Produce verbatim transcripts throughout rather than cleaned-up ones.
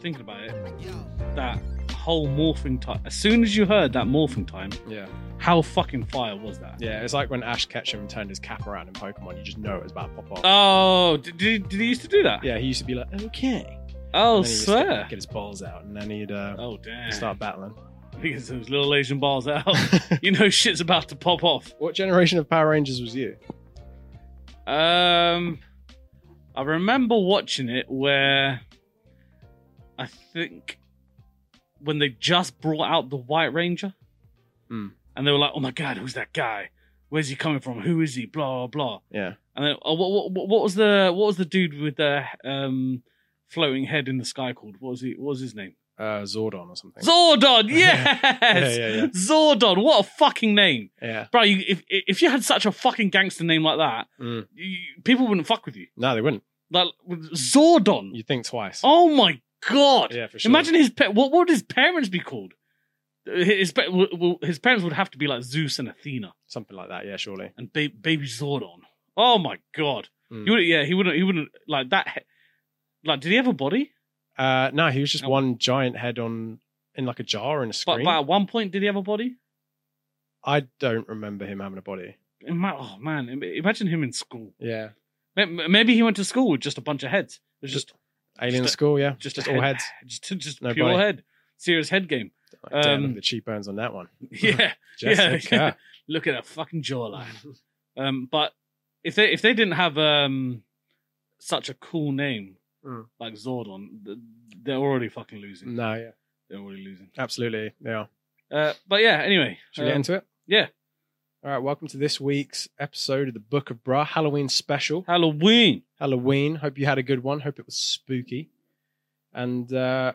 thinking about it, that whole morphing time. As soon as you heard that morphing time, Yeah. how fucking fire was that? Yeah, it's like when Ash Ketchum turned his cap around in Pokemon, you just know it was about to pop off. Oh, did, did, he, did he used to do that? Yeah, he used to be like, okay. Oh, And then he'd just swear. Get, get his balls out, and then he'd uh, Oh, damn. start battling. He gets those little Asian balls out. You know shit's about to pop off. What generation of Power Rangers was you? Um, I remember watching it where I think when they just brought out the White Ranger, Hmm. and they were like, "Oh my god, who's that guy? Where's he coming from? Who is he?" Blah blah blah. Yeah. And then, oh, what, what what was the what was the dude with the um floating head in the sky called? What was he? What was his name? Uh, Zordon or something. Zordon. Yes. Yeah, yeah, yeah. Zordon. What a fucking name. Yeah. Bro, you, if if you had such a fucking gangster name like that, Mm. you, people wouldn't fuck with you. No, they wouldn't. Like Zordon. You'd think twice. Oh my god! Yeah, for sure. Imagine his pa- what, what would his parents be called? His pa- well, well, his parents would have to be like Zeus and Athena Something like that, yeah, surely. and ba- baby Zordon. Oh my god! Mm. He would, yeah, he wouldn't. He wouldn't like that. he- Like, did he have a body? Uh, no, he was just Oh. one giant head on in like a jar in a But, screen. but at one point, did he have a body? I don't remember him having a body. Ima- Oh man, im- imagine him in school. Yeah. May- Maybe he went to school with just a bunch of heads. It was just Alien Just a- School, yeah. just, Just, a all head- heads. just just No pure body. head, serious head game. Like, damn, look Um, at the cheekbones on that one. Yeah, yeah. Jessica. Look at that fucking jawline. Um, but if they if they didn't have um such a cool name Mm. like Zordon, th- they're already fucking losing. No, yeah. They're already losing. Absolutely, yeah. Uh, but yeah. Anyway, Should we get um, into it? yeah, All right, welcome to this week's episode of the Book of Bra, Halloween special. Halloween. Halloween. Hope you had a good one. Hope it was spooky. And uh,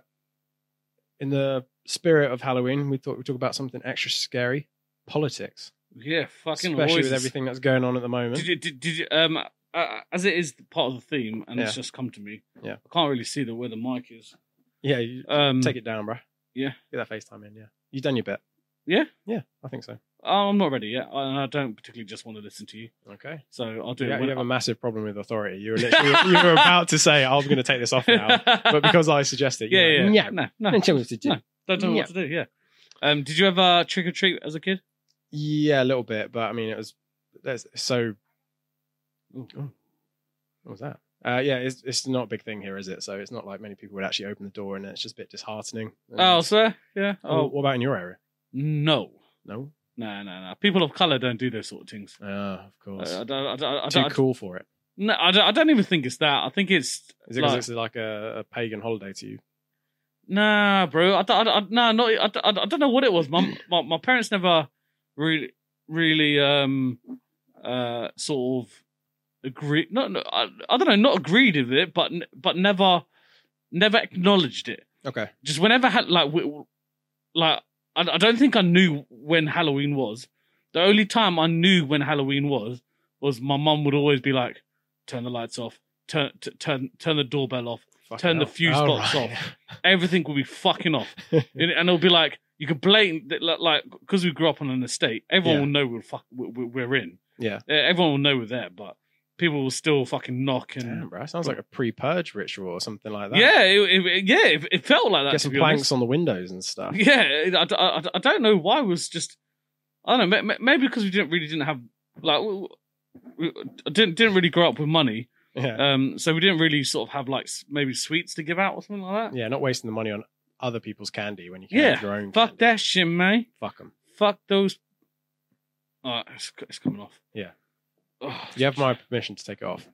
in the spirit of Halloween, we thought we'd talk about something extra scary: politics, Yeah, fucking especially voices. with everything that's going on at the moment. Did you did, did you um uh, as it is part of the theme and it's Yeah. just come to me. Yeah. I can't really see the where the mic is. Yeah, you, Um, take it down, bro. yeah. Get that FaceTime in. Yeah, you done your bit. Yeah? Yeah, I think so. Oh, I'm not ready yet, and I don't particularly just want to listen to you, Okay. so I'll do You, it. When you have I- a massive problem with authority. You were literally you were about to say, "I'm going to take this off now," but because I suggested, yeah, you're yeah, like, no, no, Don't tell me what to do. No. don't know Yeah. what to do. Yeah. Um, did you ever trick or treat as a kid? Yeah, a little bit, but I mean, it was there's so. Ooh. Oh, what was that? Uh, yeah, it's it's not a big thing here, is it? So it's not like many people would actually open the door, and it's just a bit disheartening. And- Oh, sir. Yeah. Oh, Oh, what about in your area? no. No. No, no, no. People of color don't do those sort of things. Ah, of course. I, I, don't- I, don't- I, Too don't- cool for it. No, I don't, I don't even think it's that. I think it's Is it because like, it's like a, a pagan holiday to you? nah, bro. I, don't- I, I, nah, not. I, I, I don't know what it was. My, my my parents never really, really, um, uh, sort of agreed. Not, no, I, I don't know. Not agreed with it, but but never, never acknowledged it. Okay. Just whenever had like, w- like I, I don't think I knew when Halloween was. The only time I knew when Halloween was was my mum would always be like, "Turn the lights off, turn t- turn turn the doorbell off, Fucking turn the hell. fuse Oh, box right. off. Everything will be fucking off." and and it'll be like you could blatant like because we grew up on an estate. Everyone Yeah. will know we're fuck we're, we're in. Yeah. Uh, Everyone will know we're there, but people will still fucking knock and Damn, bro. Sounds like a pre-purge ritual or something like that. yeah, it, it, yeah. It, it felt like that. Get to some be planks honest. on the windows and stuff. Yeah, I, I, I don't know why it was just. I don't know. ma- ma- Maybe because we didn't really didn't have like we, we didn't didn't really grow up with money. Yeah. Um, so we didn't really sort of have like s- maybe sweets to give out or something like that. Yeah, not wasting the money on other people's candy when you can Yeah, have your own Fuck candy. that shit, man. Fuck them. Fuck those. Oh, it's, it's coming off. Yeah. Oh, You have my permission to take it off.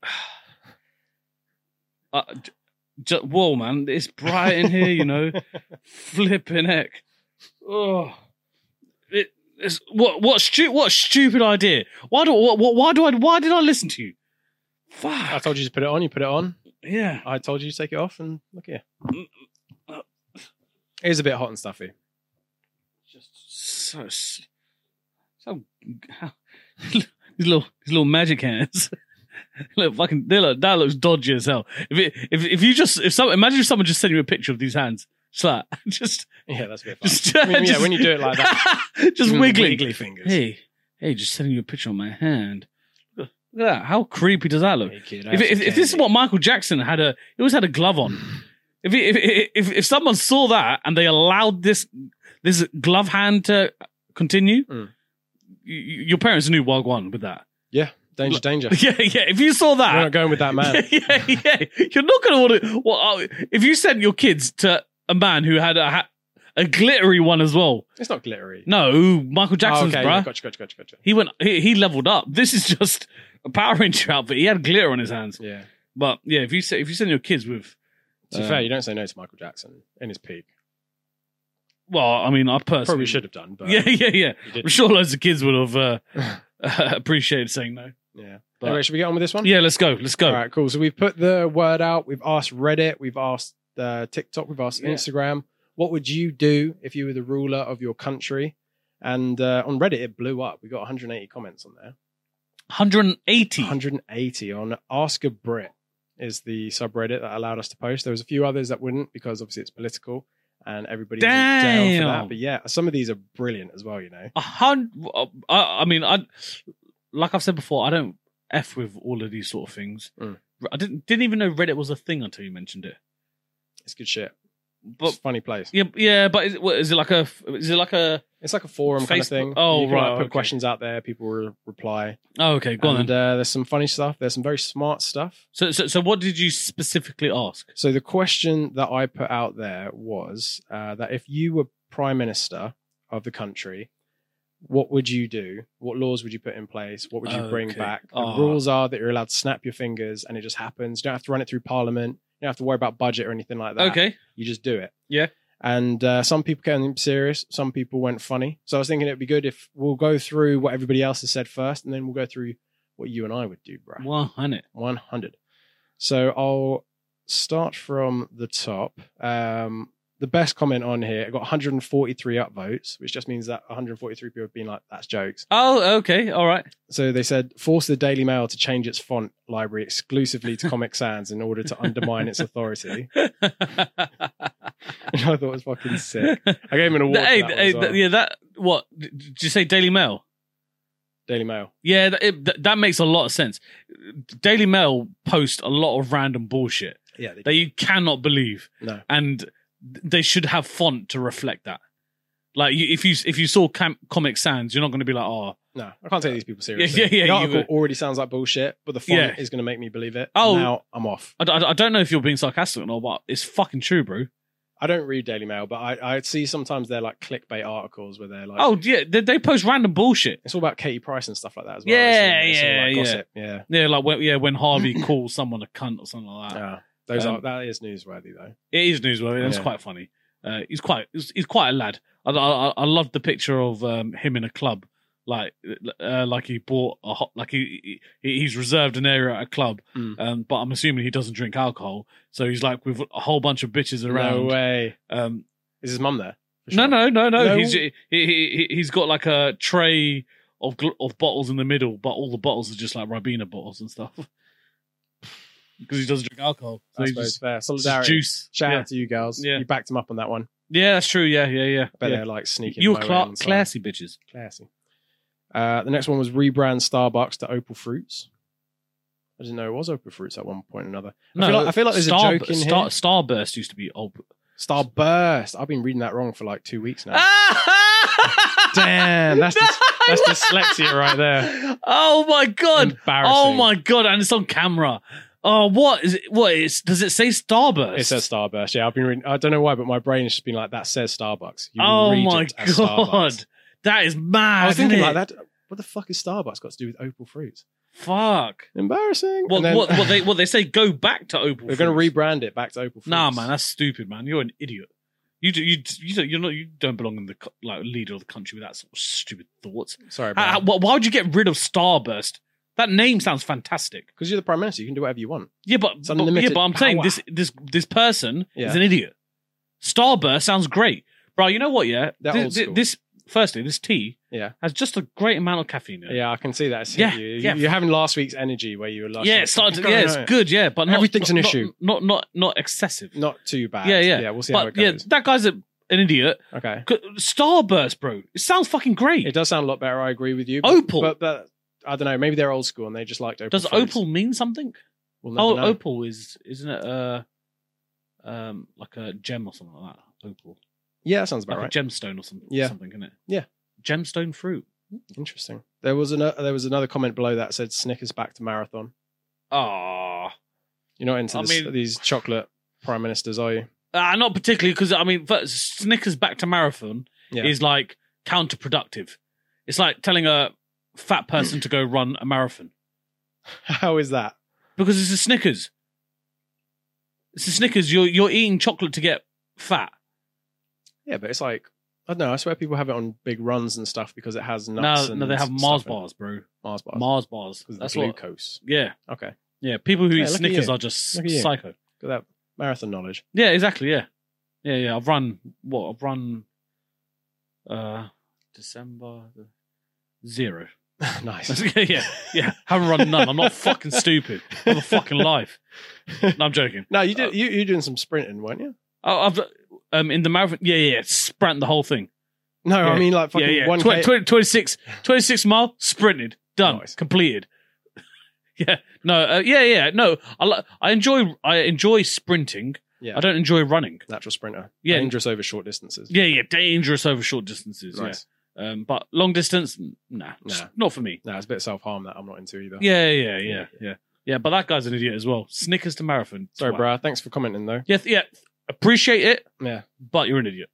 uh, j- j- whoa, man! It's bright in here, you know. Flipping heck. Oh, it, it's what what stu- what stupid idea? Why do what, what why do I why did I listen to you? Fuck. I told you to put it on. You put it on. Yeah. I told you to take it off, and look here. Uh, It is a bit hot and stuffy. Just so so these little these little magic hands. Look, fucking they look, that looks dodgy as hell. If it, if if you just if some imagine if someone just sent you a picture of these hands, just like just Yeah, that's a bit fun. just, I mean, yeah, just- when you do it like that, just give 'em wiggling. wiggly fingers. Hey, hey, just sending you a picture on my hand. Look at that. How creepy does that look? Hey, kid, If, if, if this is what Michael Jackson had a, he always had a glove on. If, if if if someone saw that and they allowed this this glove hand to continue, Mm. y- your parents knew Wagwan with that. Yeah, danger, danger. Yeah, yeah. If you saw that, We're not going with that man. yeah, yeah. You're not going to want to. Well, uh, if you sent your kids to a man who had a ha- a glittery one as well, It's not glittery. no, Michael Oh, Jackson's, okay, bruh. yeah, gotcha, gotcha, gotcha, gotcha. He went. He, he leveled up. This is just a Power Ranger outfit. He had glitter on his hands. Yeah. But yeah, if you say, if you send your kids with, To be Um, fair, you don't say no to Michael Jackson in his peak. well, I mean, I personally Probably should have done, but Yeah, yeah, yeah. you I'm didn't. sure loads of kids would have uh, appreciated saying no. Yeah. But- Anyway, should we get on with this one? Yeah, let's go. Let's go. All right, cool. So we've put the word out. We've asked Reddit. We've asked uh, TikTok. We've asked Yeah. Instagram. What would you do if you were the ruler of your country? And uh, on Reddit, it blew up. We got one hundred eighty comments on there. one hundred eighty. one hundred eighty on Ask a Brit is the subreddit that allowed us to post. There was a few others that wouldn't because obviously it's political and everybody was down for Damn. that. But yeah, some of these are brilliant as well, you know. A hundred. I, I mean, I like I've said before, I don't f with all of these sort of things. Mm. I didn't didn't even know Reddit was a thing until you mentioned it. It's good shit. But It's a funny place. yeah, yeah. But is it, what, is it like a? Is it like a? It's like a forum kind of Facebook- thing. oh, you can, right, like, put okay. questions out there. People will reply. Oh, okay, go on and then. uh, there's some funny stuff. There's some very smart stuff. So, so, so, what did you specifically ask? So the question that I put out there was uh, that if you were prime minister of the country, what would you do? What laws would you put in place? What would you bring Okay. back? The Oh. rules are that you're allowed to snap your fingers and it just happens. You don't have to run it through parliament. You don't have to worry about budget or anything like that. Okay. You just do it. Yeah. And uh, some people came serious. Some people went funny. So I was thinking it'd be good if we'll go through what everybody else has said first, and then we'll go through what you and I would do, bro. One hundred. one hundred. So I'll start from the top. Um, the best comment on here, it got one hundred forty-three upvotes, which just means that one hundred forty-three people have been like, that's jokes. Oh, okay. All right. So they said, force the Daily Mail to change its font library exclusively to Comic Sans in order to undermine its authority. Which I thought was fucking sick. I gave him an award hey, for that one hey, as well. yeah, that what did you say? Daily Mail. Daily Mail. Yeah, that, it, that, that makes a lot of sense. Daily Mail post a lot of random bullshit Yeah, they that you cannot believe, No. and they should have font to reflect that. Like you, if you if you saw Cam- Comic Sans, you're not going to be like, oh, No, I can't take these people seriously. yeah, yeah, the you article were- already sounds like bullshit, but the font Yeah. is going to make me believe it. Oh. Now I'm off. I, I, I don't know if you're being sarcastic or not, but it's fucking true, bro. I don't read Daily Mail, but I, I see sometimes they're like clickbait articles where they're like, Oh yeah, they, they post random bullshit. it's all about Katie Price and stuff like that as well. Yeah, It's all- it's all yeah, like yeah. gossip. yeah. Yeah, like when, yeah, when Harvey calls someone a cunt or something like that. Yeah. Those Um, are that is newsworthy though. It is newsworthy. That's Yeah. quite funny. Uh, he's quite he's, he's quite a lad. I I, I love the picture of um, him in a club, like uh, like he bought a hot, like he, he he's reserved an area at a club. Mm. Um, but I'm assuming he doesn't drink alcohol, so he's like with a whole bunch of bitches No around. way. Um, Is his mum there? For no, sure? no, no, no, No? He's he, he he- he's got like a tray of gl- of bottles in the middle, but all the bottles are just like Ribena bottles and stuff. Because he doesn't drink alcohol, so I he suppose just, fair. just Solidarity. juice. Shout yeah. out to you girls. Yeah. You backed him up on that one. Yeah, that's true. Yeah, yeah, yeah. I bet yeah. they're like sneaking. You were my way cla- on the side. classy bitches. Classy. Uh, the next one was rebrand Starbucks to Opal Fruits. I didn't know it was Opal Fruits at one point or another. I feel like, I feel like there's Star, a joke in Star, here. Starburst used to be old. Starburst. I've been reading that wrong for like two weeks now. Damn, that's dys- that's dyslexia right there. Oh my god! Embarrassing. Oh my god! And it's on camera. Oh, what is it? What is? Does it say Starburst? It says Starburst. Yeah, I've been reading. I don't know why, but my brain has just been like, that says Starbucks. You Oh read my it as god! Starbucks. That is mad. I was thinking isn't like it? that. What the fuck is Starbucks got to do with Opal Fruits? Fuck. Embarrassing. What? And then- What? What they? What they say? Go back to Opal. We're going to Fruits. rebrand it back to Opal Fruits. Nah, man, that's stupid, man. You're an idiot. You do, you you don't you're not you don't belong in the co- like leader of the country with that sort of stupid thoughts. Sorry, How, because how, why would you get rid of Starburst? That name sounds fantastic. you're the prime minister. You can do whatever you want. Yeah, but, It's but yeah, unlimited but I'm saying power. this this this person Yeah. is an idiot. Starburst sounds great, bro. You know what? Yeah, They're Thi- old thi- school. this firstly, this tea Yeah, has just a great amount of caffeine in it. yeah, I can see that. It's hit Yeah, you. yeah. You- You're having last week's energy where you were last. yeah, like, it started. "Go, Yeah, go, it's go." good. Yeah, but not, Everything's not, an not- issue. Not not not excessive. Not too bad. Yeah, yeah, yeah. We'll see how But it yeah, goes. that guy's a, an idiot. Okay, Starburst, bro. It sounds fucking great. it does sound a lot better. I agree with you. But, Opal. but, but I don't know. Maybe they're old school and they just liked Opal. Does Fruits. Opal mean something? We'll never Oh, know. Opal is isn't it? Uh, um, like a gem or something like that. Opal. Yeah, that sounds about Like right. a gemstone or something. Yeah. Something, isn't it? Yeah. Gemstone fruit. Interesting. There was another. There was another comment below that said Snickers back to marathon. Ah. You're not into I this, mean- these chocolate prime ministers, are you? Uh, not particularly, because, I mean, first, Snickers back to marathon Yeah. is like counterproductive. It's like telling a fat person to go run a marathon. How is that? Because it's a Snickers. It's a Snickers. You're, you're eating chocolate to get fat. Yeah, but it's like I don't know. I swear people have it on big runs and stuff because it has No, nuts. and no, they have stuff Mars in it. bars, bro. Mars bars. Mars bars. Because of That's the what. glucose. Yeah, Okay. yeah. People who Yeah, eat look at Snickers you. are just Look at you. psycho. Got that marathon knowledge. Yeah, exactly. Yeah, yeah, yeah. I've run what? I've run uh December zero. Nice. yeah, yeah. Haven't run none. I'm not fucking stupid. I have a fucking life. No, I'm joking. No, you did. Uh, you you doing some sprinting, weren't you? Oh, I've um in the marathon. Yeah, yeah. yeah, Sprint the whole thing. No, Yeah. I mean like fucking yeah, yeah. one Tw- K. twenty, twenty-six, twenty-six mile sprinted, done, Nice. completed. yeah, no, uh, yeah, yeah, no. I li- I enjoy I enjoy sprinting. Yeah. I don't enjoy running. Natural sprinter. Yeah. Dangerous over short distances. Yeah, yeah, dangerous over short distances. Nice. Yeah, um, but long distance, nah, just Nah. not for me. No, it's a bit of self harm that I'm not into either. Yeah, yeah, yeah, yeah, yeah. But that guy's an idiot as well. Snickers to marathon. Sorry, Twat. bro. Thanks for commenting though. Yeah, th- yeah. Appreciate it, Yeah. but you're an idiot.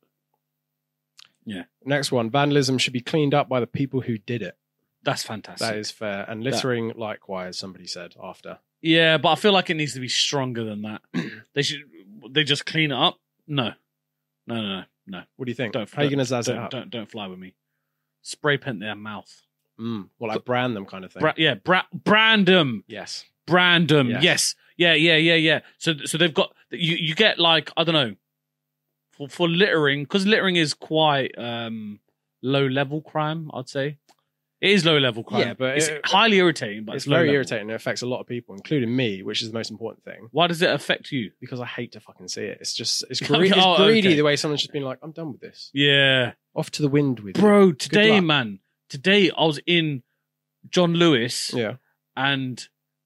Next one. Vandalism should be cleaned up by the people who did it. That's fantastic. That is fair. And littering, likewise, somebody said after. Yeah, but I feel like it needs to be stronger than that. they should. They just clean it up. No, no, no, no, no. What do you think? Don't. How are you going to don't, zazz it don't, up? Don't, don't fly with me. Spray paint their mouth. Mm, well, like brand them kind of thing. Bra- yeah, bra- brand them. yes. Brand them. Yes. Yes. Yeah, yeah, yeah, yeah. So, so they've got you. You get like I don't know for for littering because littering is quite um low level crime. I'd say it is low level crime. Yeah, but it's it- highly irritating. But It's it's, low very level. irritating. It affects a lot of people, including me, which is the most important thing. Why does it affect you? Because I hate to fucking see it. It's just, it's, Okay, gre- it's oh, greedy okay. the way someone's just been like, I'm done with this. Yeah. Off to the wind with you. Bro, today, luck. man, today I was in John Lewis Yeah. and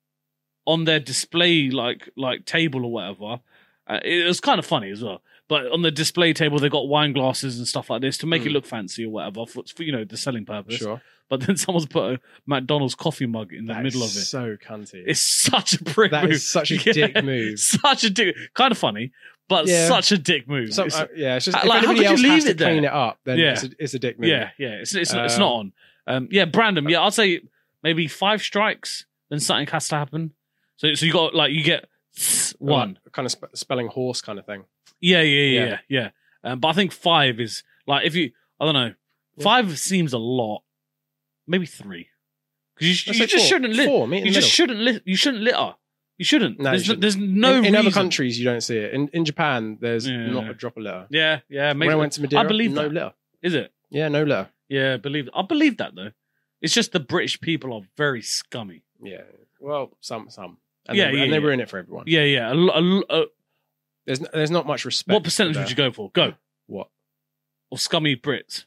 on their display, like like table or whatever, uh, it was kind of funny as well. But on the display table, they got wine glasses and stuff like this to make Mm. it look fancy or whatever for, for you know the selling purpose. Sure. But then someone's put a McDonald's coffee mug in the That middle of is it. so cunty. It's such a prick That move. is such a Yeah. dick move. Such a dick. Kind of funny, but Yeah. such a dick move. So, It's- uh, yeah, it's just Uh, if like, how anybody could you else leave has to it there? clean it up, then Yeah. it's, a, it's a dick move. Yeah, yeah. It's it's, it's Um, not on. Um, yeah, Brandon. Yeah, I'd say maybe five strikes, then something has to happen. So so you got like you get one. Like, kind of sp- spelling horse kind of thing. Yeah, yeah, yeah, Yeah. yeah. yeah. Um, but I think five is like if you I don't know, Yeah. five seems a lot. Maybe three because you, Let's you say just four. shouldn't lit. Four, meet in You the just shouldn't lit. You shouldn't litter. You shouldn't. No, you there's, shouldn't. there's no in, in other reason. countries, you don't see it. In in Japan, there's Yeah. not a drop of litter. Yeah, yeah. Maybe When I went to Madeira, I believe no that. litter. Is it? Yeah, no litter. Yeah, believe. I believe that though. It's just the British people are very scummy. Yeah. Well, some, some. And Yeah, they, yeah, and they yeah. ruin it for everyone. Yeah, yeah. A, lo- a, lo- a, There's n- there's not much respect. what percentage would you go for? Go. What? Or scummy Brits?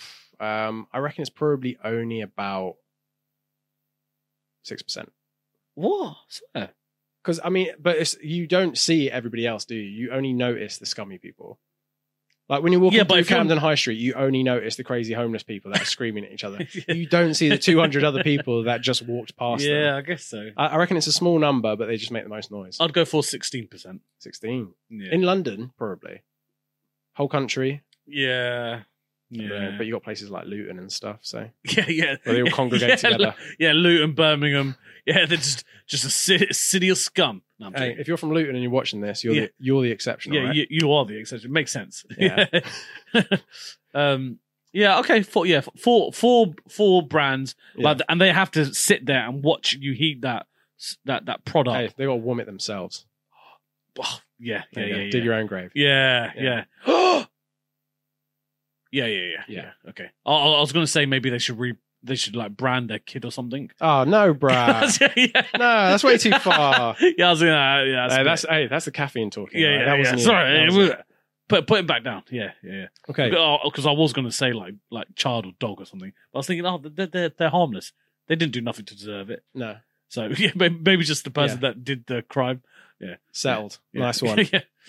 Um, I reckon it's probably only about six percent. What? Swear. Because I mean, but it's you don't see everybody else, do you? You only notice the scummy people. Like when you're walking Yeah, but through if you're- Camden High Street, you only notice the crazy homeless people that are screaming at each other. You don't see the two hundred other people that just walked past Yeah, them. I guess so. I, I reckon it's a small number, but they just make the most noise. I'd go for sixteen percent. sixteen. Yeah. In London, probably. Whole country. yeah. I don't know, Yeah. but you got places like Luton and stuff, so Yeah, yeah. where they all congregate yeah, together. Lu- Yeah, Luton, Birmingham. Yeah, they're just just a city, city of scum. No, I'm Hey, joking. if you're from Luton and you're watching this, you're Yeah. the, you're the exception, yeah, right? you, you are the exception. Makes sense. Yeah. um. Yeah. Okay. Four. Yeah. Four. Four. Four brands. Yeah. Like, and they have to sit there and watch you heat that that that product. Hey, they got to warm it themselves. Oh, yeah. Yeah. There you Yeah. go. Yeah. Dig your own grave. Yeah. Yeah. Yeah. yeah. Yeah. Yeah. Yeah. Yeah. Okay. I, I was going to say maybe they should re they should like brand their kid or something. Oh no, bruh. yeah. No, that's way too far. Yeah. I was gonna. Yeah. That's, Hey, a that's bit- hey, that's the caffeine talking. yeah. right? Yeah. That yeah. wasn't you. Sorry. That it wasn't was- you. Put put him back down. Yeah. Yeah. Yeah. Okay. Because I was going to say like like child or dog or something. But I was thinking, oh, they're, they're they're harmless. They didn't do nothing to deserve it. No. So yeah, maybe maybe just the person Yeah. that did the crime. Settled. Yeah. Nice one. yeah.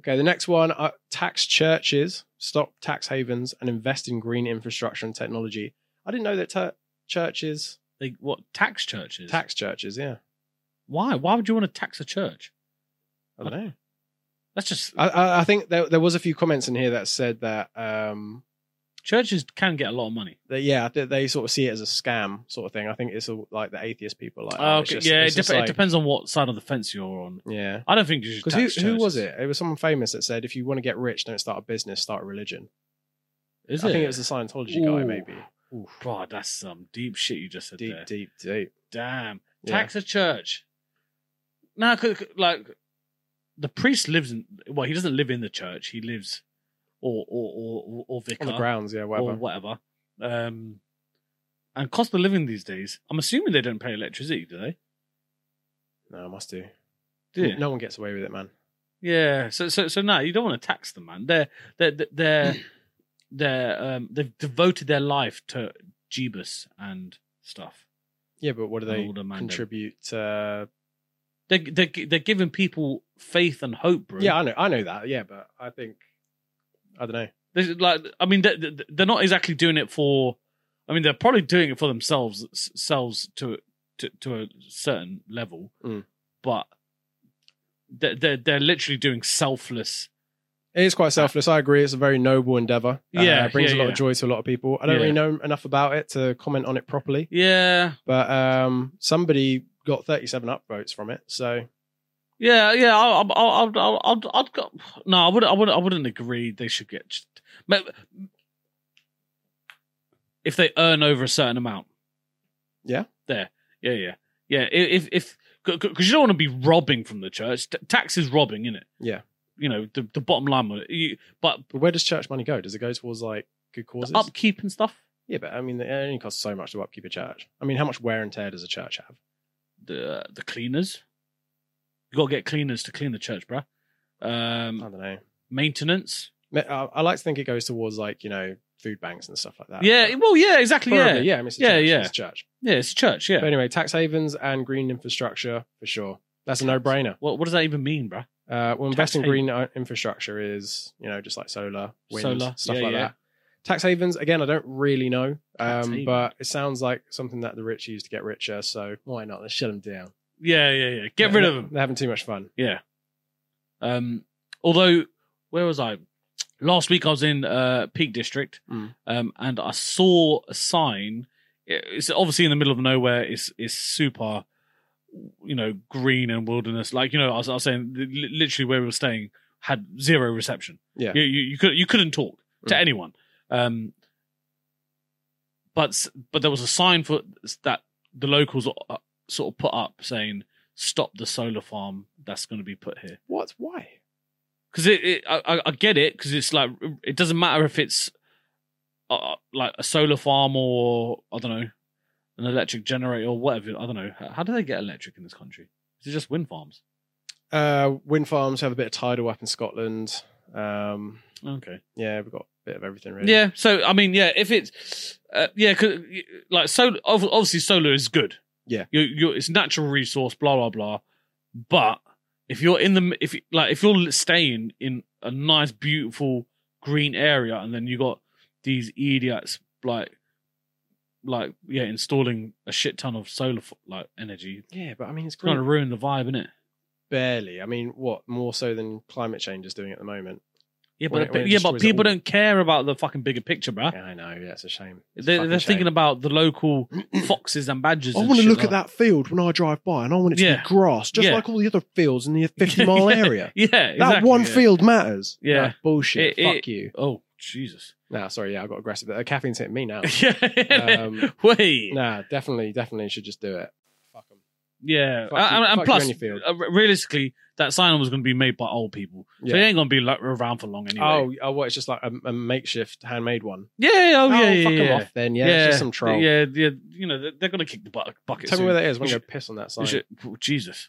Okay, the next one, uh, tax churches, stop tax havens, and invest in green infrastructure and technology. I didn't know that ta- churches... They what tax churches? Tax churches, yeah. Why? Why would you want to tax a church? I don't know. That's just I, I, I think there, there was a few comments in here that said that... Um, churches can get a lot of money. that yeah, they, they sort of see it as a scam sort of thing. I think it's all, like the atheist people. Like, Oh, oh, it's okay. just- yeah, it, it's just dep- like- it depends on what side of the fence you're on. Yeah. I don't think you should. Because who, tax who was churches. it? It was someone famous that said, if you want to get rich, don't start a business, start a religion. Is I it? think it was the Scientology guy, Ooh. maybe. Ooh, God, that's some deep shit you just said Deep, there. deep, deep. Damn, Yeah. tax a church. Nah, 'cause, like the priest lives in. Well, he doesn't live in the church. He lives, or or or or vicar On the grounds, yeah, whatever. or whatever. Um, and cost of living these days. I'm assuming they don't pay electricity, do they? No, I must do. Do you? No one gets away with it, man. Yeah. So so so no, you don't want to tax them, man. They're they're they're they're um they've devoted their life to Jeebus and stuff. Yeah, but what do they All the Mando. contribute? Uh... They they they're giving people faith and hope, bro. Yeah, I know, I know that. Yeah, but I think I don't know. This is like, I mean, they- they- they're not exactly doing it for. I mean, they're probably doing it for themselves, selves to to, to a certain level, Mm. but they're, they're they're literally doing selfless. It is quite selfless. I agree. It's a very noble endeavor. Uh, Yeah, it brings yeah, a lot yeah. of joy to a lot of people. I don't Yeah. really know enough about it to comment on it properly, Yeah, but um, somebody got thirty-seven upvotes from it. So yeah, yeah. I'll, I'll, I'll, I'll, I'll, I'll go. No, I wouldn't. I wouldn't. I wouldn't agree. They should get. But if they earn over a certain amount. Yeah. There. Yeah, yeah, yeah. If if because you don't want to be robbing from the church. T- tax is robbing, isn't it? yeah, You know, the, the bottom line of it. You, but but where does church money go? Does it go towards like good causes? upkeep and stuff. Yeah, but I mean, it only costs so much to upkeep a church. I mean, how much wear and tear does a church have? The the cleaners. You got to get cleaners to clean the church, bruh. I Um, don't know. maintenance. I, I like to think it goes towards like, you know, food banks and stuff like that. Yeah, But well, yeah, exactly. probably, Yeah, yeah. I mean, it's a Yeah, church, yeah. It's a church. yeah, it's a church. Yeah. But anyway, tax havens and green infrastructure for sure. That's a no-brainer. What what does that even mean, bruh? Uh, well, Tax investing in haven. green uh, infrastructure is, you know, just like solar, wind, Solar, stuff yeah, like yeah. that. Tax havens, again, I don't really know, Tax um, haven. but it sounds like something that the rich use to get richer. So why not? Let's shut them down. Yeah, yeah, yeah. Get Yeah, rid they're- of them. They're having too much fun. Yeah. Um. Although, where was I? Last week I was in uh, Peak District, Mm. um, and I saw a sign. It's obviously in the middle of nowhere. It's it's super, you know, green and wilderness. Like, you know, I was, I was saying, li- literally where we were staying had zero reception. Yeah. You you, you could you couldn't talk to Mm. anyone. Um. But s- but there was a sign for that the locals uh, sort of put up saying, "Stop the solar farm that's going to be put here." What? Why? Because it, it I, I- I get it, because it's like, it doesn't matter if it's uh, like a solar farm or, I don't know, an electric generator or whatever. I don't know. How, how do they get electric in this country? Is it just wind farms? Uh, wind farms have a bit of tidal up in Scotland. Um, Okay. yeah, we've got a bit of everything really. Yeah. So I mean, yeah. If it's uh, yeah, 'cause, like solar, obviously solar is good. Yeah. You you it's a natural resource. Blah blah blah. But if you're in the if you- like if you're staying in a nice beautiful green area and then you got these idiots like like yeah installing a shit ton of solar f- like energy, Yeah, but I mean, it's it's going to green. ruin the vibe, innit? Barely. I mean, what more so than climate change is doing at the moment? Yeah, When but it- when it yeah, but destroys it people all. don't care about the fucking bigger picture, bruh. Yeah, I know. Yeah, it's a shame. It's a They, fucking they're shame. thinking about the local foxes and badgers. I and want to shit look like at that field when I drive by, and I want it to Yeah. be grass, just Yeah. like all the other fields in the fifty mile area. Yeah, That exactly, one yeah. field matters. Yeah. Nah, bullshit. It- Fuck it- you. Oh Jesus! Nah, sorry. Yeah, I got aggressive. Uh, caffeine's hitting me now. Yeah. Um, Wait. Nah, definitely, definitely should just do it. Fuck them. Yeah. Fuck and you- and fuck you plus, and your field. uh, realistically, that sign was going to be made by old people, so Yeah. it ain't going to be like around for long anyway. Oh, oh, what? It's just like a, a makeshift handmade one. yeah. Oh, yeah. Yeah. fuck yeah, them yeah. off then. Yeah, it's just some troll. Yeah. Yeah. You know, they're, they're going to kick the bucket. bucket Tell me soon. where that is. I'm We gonna should- go piss on that We sign. should- oh, Jesus.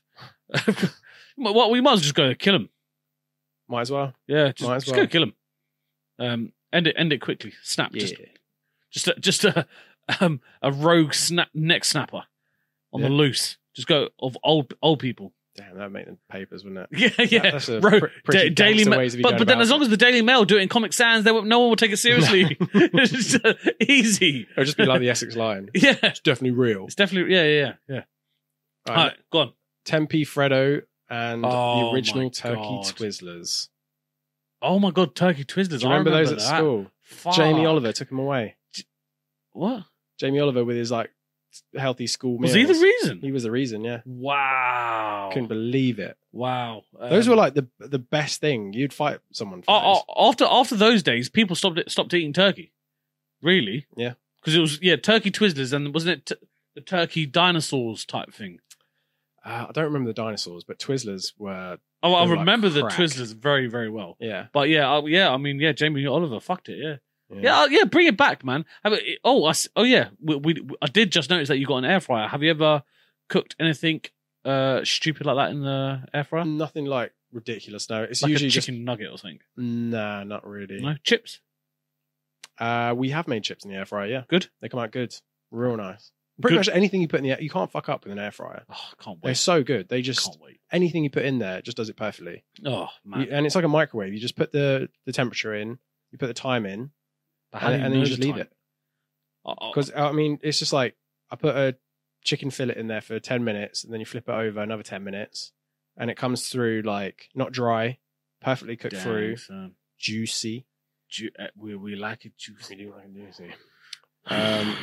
Well, we might as well just go kill him. Might as well. Yeah, just, Might as just well. go kill him. Um, end it, end it quickly. Snap. Yeah. Just, just, a, just a, um, a rogue snap neck snapper on Yeah. the loose. Just go of old, old people. Damn, that would make them papers, wouldn't it? Yeah, yeah. That- that's a Bro, pr- pretty Da- Daily gangster Ma- ways of you but going but then about as long it. as the Daily Mail do it in Comic Sans, they won't, no one will take it seriously. It's just, uh, easy. It would just be like the Essex Lion. Yeah, It's definitely real. it's definitely yeah, yeah, yeah. yeah. All Right, right, go on. ten p Freddo and Oh, the original my Turkey God. Twizzlers. Oh my God, Turkey Twizzlers. Do you I remember, those at that. school? Fuck. Jamie Oliver took them away. What Jamie Oliver with his like healthy school meals. was he the reason? He was the reason, yeah. Wow. Couldn't believe it. Wow. Those Um, were like the the best thing. You'd fight someone for oh, those. oh, after after those days, people stopped it, stopped eating turkey. Really? Yeah. Because it was yeah, Turkey Twizzlers, and wasn't it t- the turkey dinosaurs type thing? Uh, I don't remember the dinosaurs, but Twizzlers were, Oh, I They were like remember the crack. Twizzlers very very well. yeah. But yeah, uh, yeah, I mean, yeah, Jamie Oliver fucked it. Yeah, Yeah. yeah, uh, yeah. Bring it back, man. Have it, oh, I, s- oh yeah. We, we, I did just notice that you got an air fryer. Have you ever cooked anything uh stupid like that in the air fryer? Nothing like ridiculous, no. It's Like usually a just... chicken nugget or something. Nah, not really. No chips. Uh, we have made chips in the air fryer, yeah. Good? They come out good. Real nice. Pretty Good. much anything you put in the air, you can't fuck up with an air fryer. Oh, I can't They're wait. so good. They just, Can't wait. anything you put in there just does it perfectly. Oh man. You- and it's like a microwave. You just put the, the temperature in, you put the time in, But how and, do you and then you know just the leave time? it. Oh, oh, Because, I mean, it's just like, I put a chicken fillet in there for ten minutes, and then you flip it over another ten minutes, and it comes through like, not dry, perfectly cooked dang, through, son. juicy. Ju- uh, we we like it juicy. We do like it juicy. Um,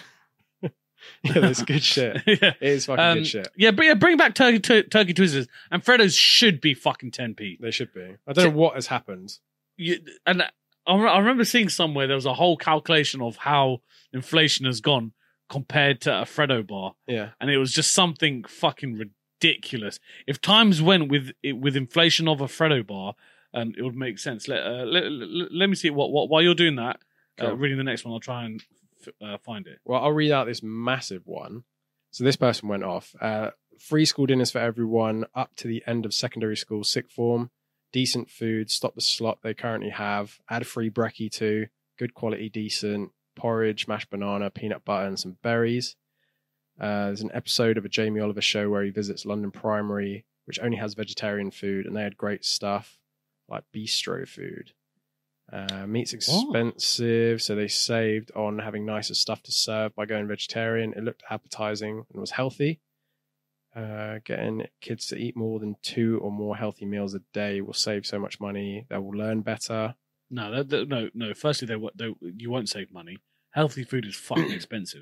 yeah, that's good shit. yeah. It is fucking Um, good shit. Yeah, bring, yeah, bring back turkey tu- turkey twizzlers, and Freddo's should be fucking ten p. They should be. I don't know what has happened. You, and I, re- I remember seeing somewhere there was a whole calculation of how inflation has gone compared to a Freddo bar, Yeah. and it was just something fucking ridiculous. If times went with with inflation of a Freddo bar, um, it would make sense. Let uh, let, let, let me see what, what while you're doing that, uh, Cool. reading the next one, I'll try and f- uh, find it. Well, I'll read out this massive one. So this person went off. Uh, free school dinners for everyone up to the end of secondary school sixth form. Decent food. Stop the slop they currently have. Add free brekkie too. Good quality, decent. Porridge, mashed banana, peanut butter, and some berries. Uh, there's an episode of a Jamie Oliver show where he visits London Primary, which only has vegetarian food, and they had great stuff like bistro food. Uh, meat's expensive, so they saved on having nicer stuff to serve by going vegetarian. It looked appetizing and was healthy. Uh, getting kids to eat more than two or more healthy meals a day will save so much money. They will learn better. No, that, that- no, no. Firstly, they, wo- they you won't save money. Healthy food is fucking expensive.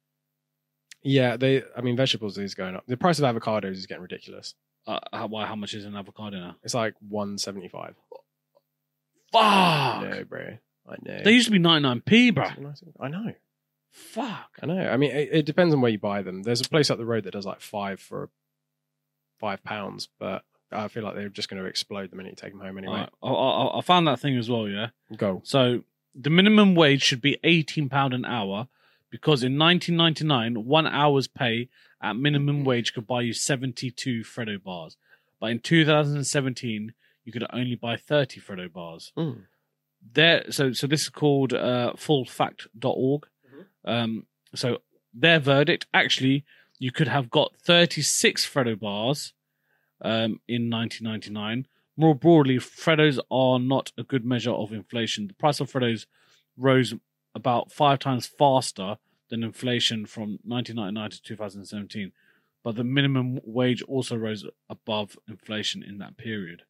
Yeah, they. I mean, vegetables is going up. The price of avocados is getting ridiculous. Uh, how, why? How much is an avocado now? It's like one seventy five. Fuck. I know, bro. I know. They used to be ninety-nine p, bro. I know. Fuck. I know. I mean, it, it depends on where you buy them. There's a place up the road that does like five for five pounds, but I feel like they're just going to explode the minute you take them home anyway. Alright, I, I, I found that thing as well. Yeah. Go. So the minimum wage should be eighteen pound an hour, because in nineteen ninety-nine, one hour's pay at minimum wage could buy you seventy-two Freddo bars, but in two thousand seventeen, you could only buy thirty Freddo bars. Mm. There, so so this is called uh, full fact dot org. Um, so their verdict, actually, you could have got thirty-six Freddo bars um, in nineteen ninety-nine. More broadly, Freddos are not a good measure of inflation. The price of Freddos rose about five times faster than inflation from nineteen ninety-nine to two thousand seventeen. But the minimum wage also rose above inflation in that period.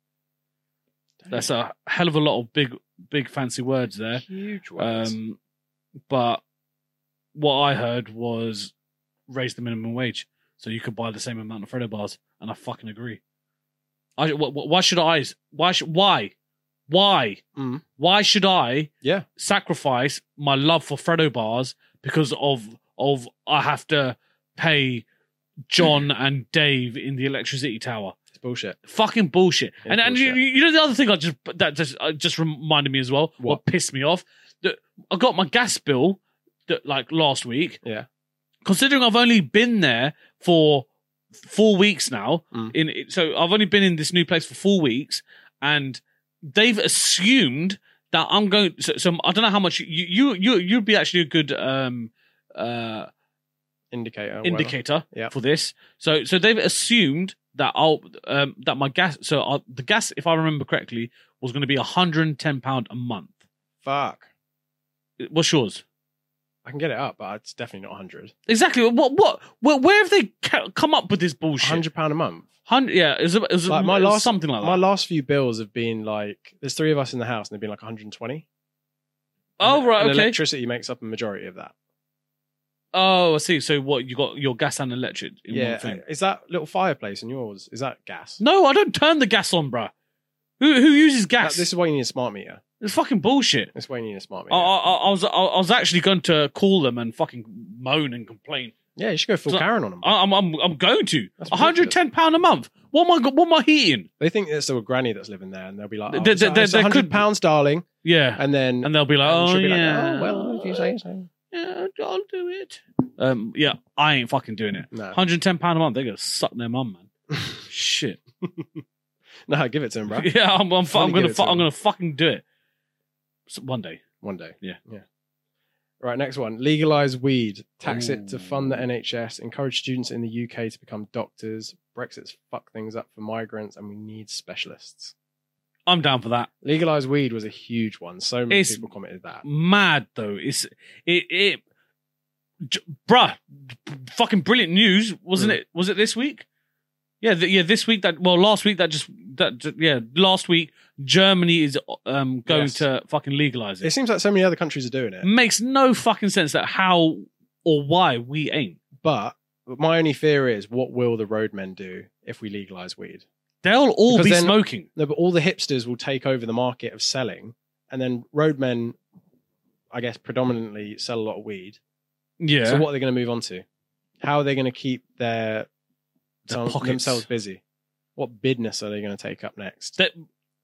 That's a hell of a lot of big, big fancy words there. Huge ones. Um, but what I heard was raise the minimum wage so you could buy the same amount of Freddo bars, and I fucking agree. I, wh- wh- why should I? Why? Should, why? Why? Mm. Why should I Yeah. sacrifice my love for Freddo bars because of of I have to pay John and Dave in the electricity tower? It's bullshit. Fucking bullshit. It's and and you, bullshit. you know the other thing I just that just uh, just reminded me as well. What, What? pissed me off? That I got my gas bill that like last week. Yeah. Considering I've only been there for four weeks now, Mm. in so I've only been in this new place for four weeks, and they've assumed that I'm going. So, so I don't know how much you you you you'd be actually a good um uh Indicator. whatever. indicator Yeah. for this. So so they've assumed that I'll um, that my gas. So uh, the gas, if I remember correctly, was going to be one hundred and ten pound a month. Fuck. What's yours? I can get it up, but it's definitely not one hundred. Exactly. What? What? Where, where have they ca- come up with this bullshit? one hundred pound a month. Hundred. Yeah. Is it? Is Like my last something like that. My last few bills have been like, there's three of us in the house, and they've been like one hundred and twenty. Oh and, right. and Okay. Electricity makes up a majority of that. Oh, I see. So what? You got your gas and electric in Yeah. one thing. Is that little fireplace in yours? Is that gas? No, I don't turn the gas on, bruh. Who who uses That- gas? this is why you need a smart meter. It's fucking bullshit. This is why you need a smart meter. I, I, I was I, I was actually going to call them and fucking moan and complain. yeah, you should go full So- Karen on them. I, I'm I'm I'm going to That's one hundred ten pound a month. What am I what am I heating? They think it's a granny that's living there, and they'll be like, oh, There- it's, there- there- it's there one hundred could- pounds, darling. Yeah, And then and they'll be like, and oh she'll be like, yeah, oh, well, if you say so. yeah, I'll do it. Um, yeah, I ain't fucking doing it. No. one hundred ten pound a month. They're gonna suck their mum, man. Shit. No, give it to him, bro. Yeah, I'm I'm, fu- I'm Fully gonna give it fu- to I'm them. gonna fucking do it. So one day. One day. Yeah. Yeah. Right, next one. Legalize weed. Tax it to fund the Ooh. N H S. Encourage students in the U K to become doctors. Brexit's fucked things up for migrants, and we need specialists. I'm down for that. Legalize weed was a huge one. So many It's- people commented that. Mad though. It's it it, j- bruh, fucking brilliant news, wasn't Mm. it? Was it this week? Yeah, th- yeah. This week that well, last week that just that j- yeah, last week Germany is um going Yes. to fucking legalize It it. seems like so many other countries are doing it. Makes no fucking sense that how or why we ain't. But my only fear is, what will the roadmen do if we legalize weed? They'll all Because be then- smoking. No, but all the hipsters will take over the market of selling, and then roadmen, I guess, predominantly sell a lot of weed. Yeah. So what are they going to move on to? How are they going to keep their, Their some- pockets. themselves busy? What business are they going to take up next? That,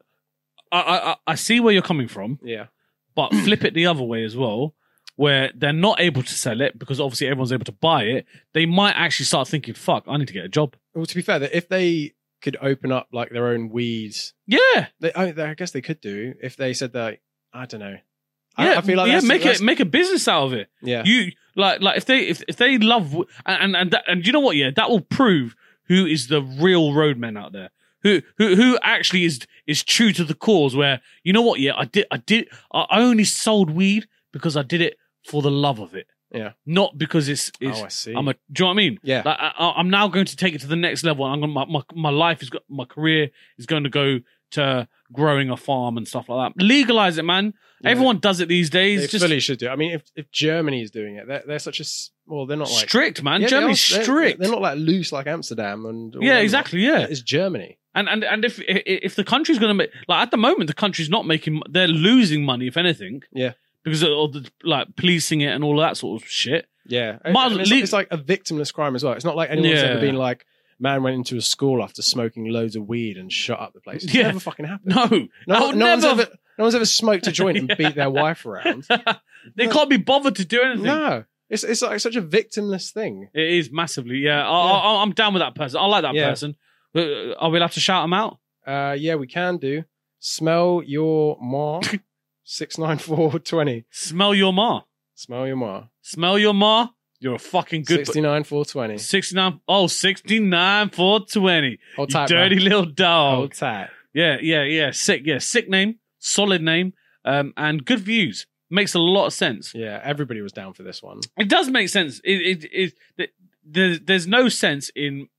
I, I I- I see where you're coming from, Yeah, but flip it the other way as well, where they're not able to sell it because obviously everyone's able to buy it. They might actually start thinking, "Fuck, I need to get a job." well, to be fair, that if they could open up like their own weed, Yeah, they, I, I guess they could do if they said that. I don't know. yeah. I, I feel like yeah, that's, make that's, it make a business out of it. yeah. You like like if they if, if they love w- and and and, that, and you know what? Yeah, that will prove who is the real roadman out there. Who who who actually is is true to the cause? Where you know what? Yeah, I did I did I only sold weed because I did it for the love of it. Yeah. Not because it's, it's Oh, I see. I'm a. Do you know what I mean? Yeah. Like I, I- I'm now going to take it to the next level. I'm going. My, my my life is. go- My career is going to go to growing a farm and stuff like that. Legalize it, man. Yeah. Everyone does it these days. They Just fully should do. I mean, if if Germany's doing it, they're, they're such a s- well, they're not like strict, man. Yeah, they Germany's are- they're- strict. They're not like loose like Amsterdam and all yeah, them exactly. lot. Yeah. It's Germany. And and and if if the country's going to make like at the moment the country's not making, they're losing money if anything. Yeah. Because of all the like policing it and all of that sort of shit. Yeah, Might And it's, le- it's like a victimless crime as well. It's not like anyone's Yeah. ever been like, man went into a school after smoking loads of weed and shut up the place. It's Yeah. never fucking happened. No, no, I would no one's never- ever, no one's ever smoked a joint and Yeah. beat their wife around. they No. can't be bothered to do anything. No, it's it's like such a victimless thing. It is massively, yeah. I, I, I'm down with that person. I like that Yeah. person. Uh, Are we allowed to shout them out? Uh, yeah, we can do. Smell your ma. Six nine four twenty. Smell your ma. Smell your ma. Smell your ma. You're a fucking good. Sixty nine four twenty. sixty-nine. Oh, sixty-nine four twenty. Hold You tight, dirty bro. little dog. Hold tight. Yeah, yeah, yeah. Sick. Yeah, sick name. Solid name. Um, and good views. Makes a lot of sense. Yeah, everybody was down for this one. It does make sense. It, it, it, it there's, there's no sense in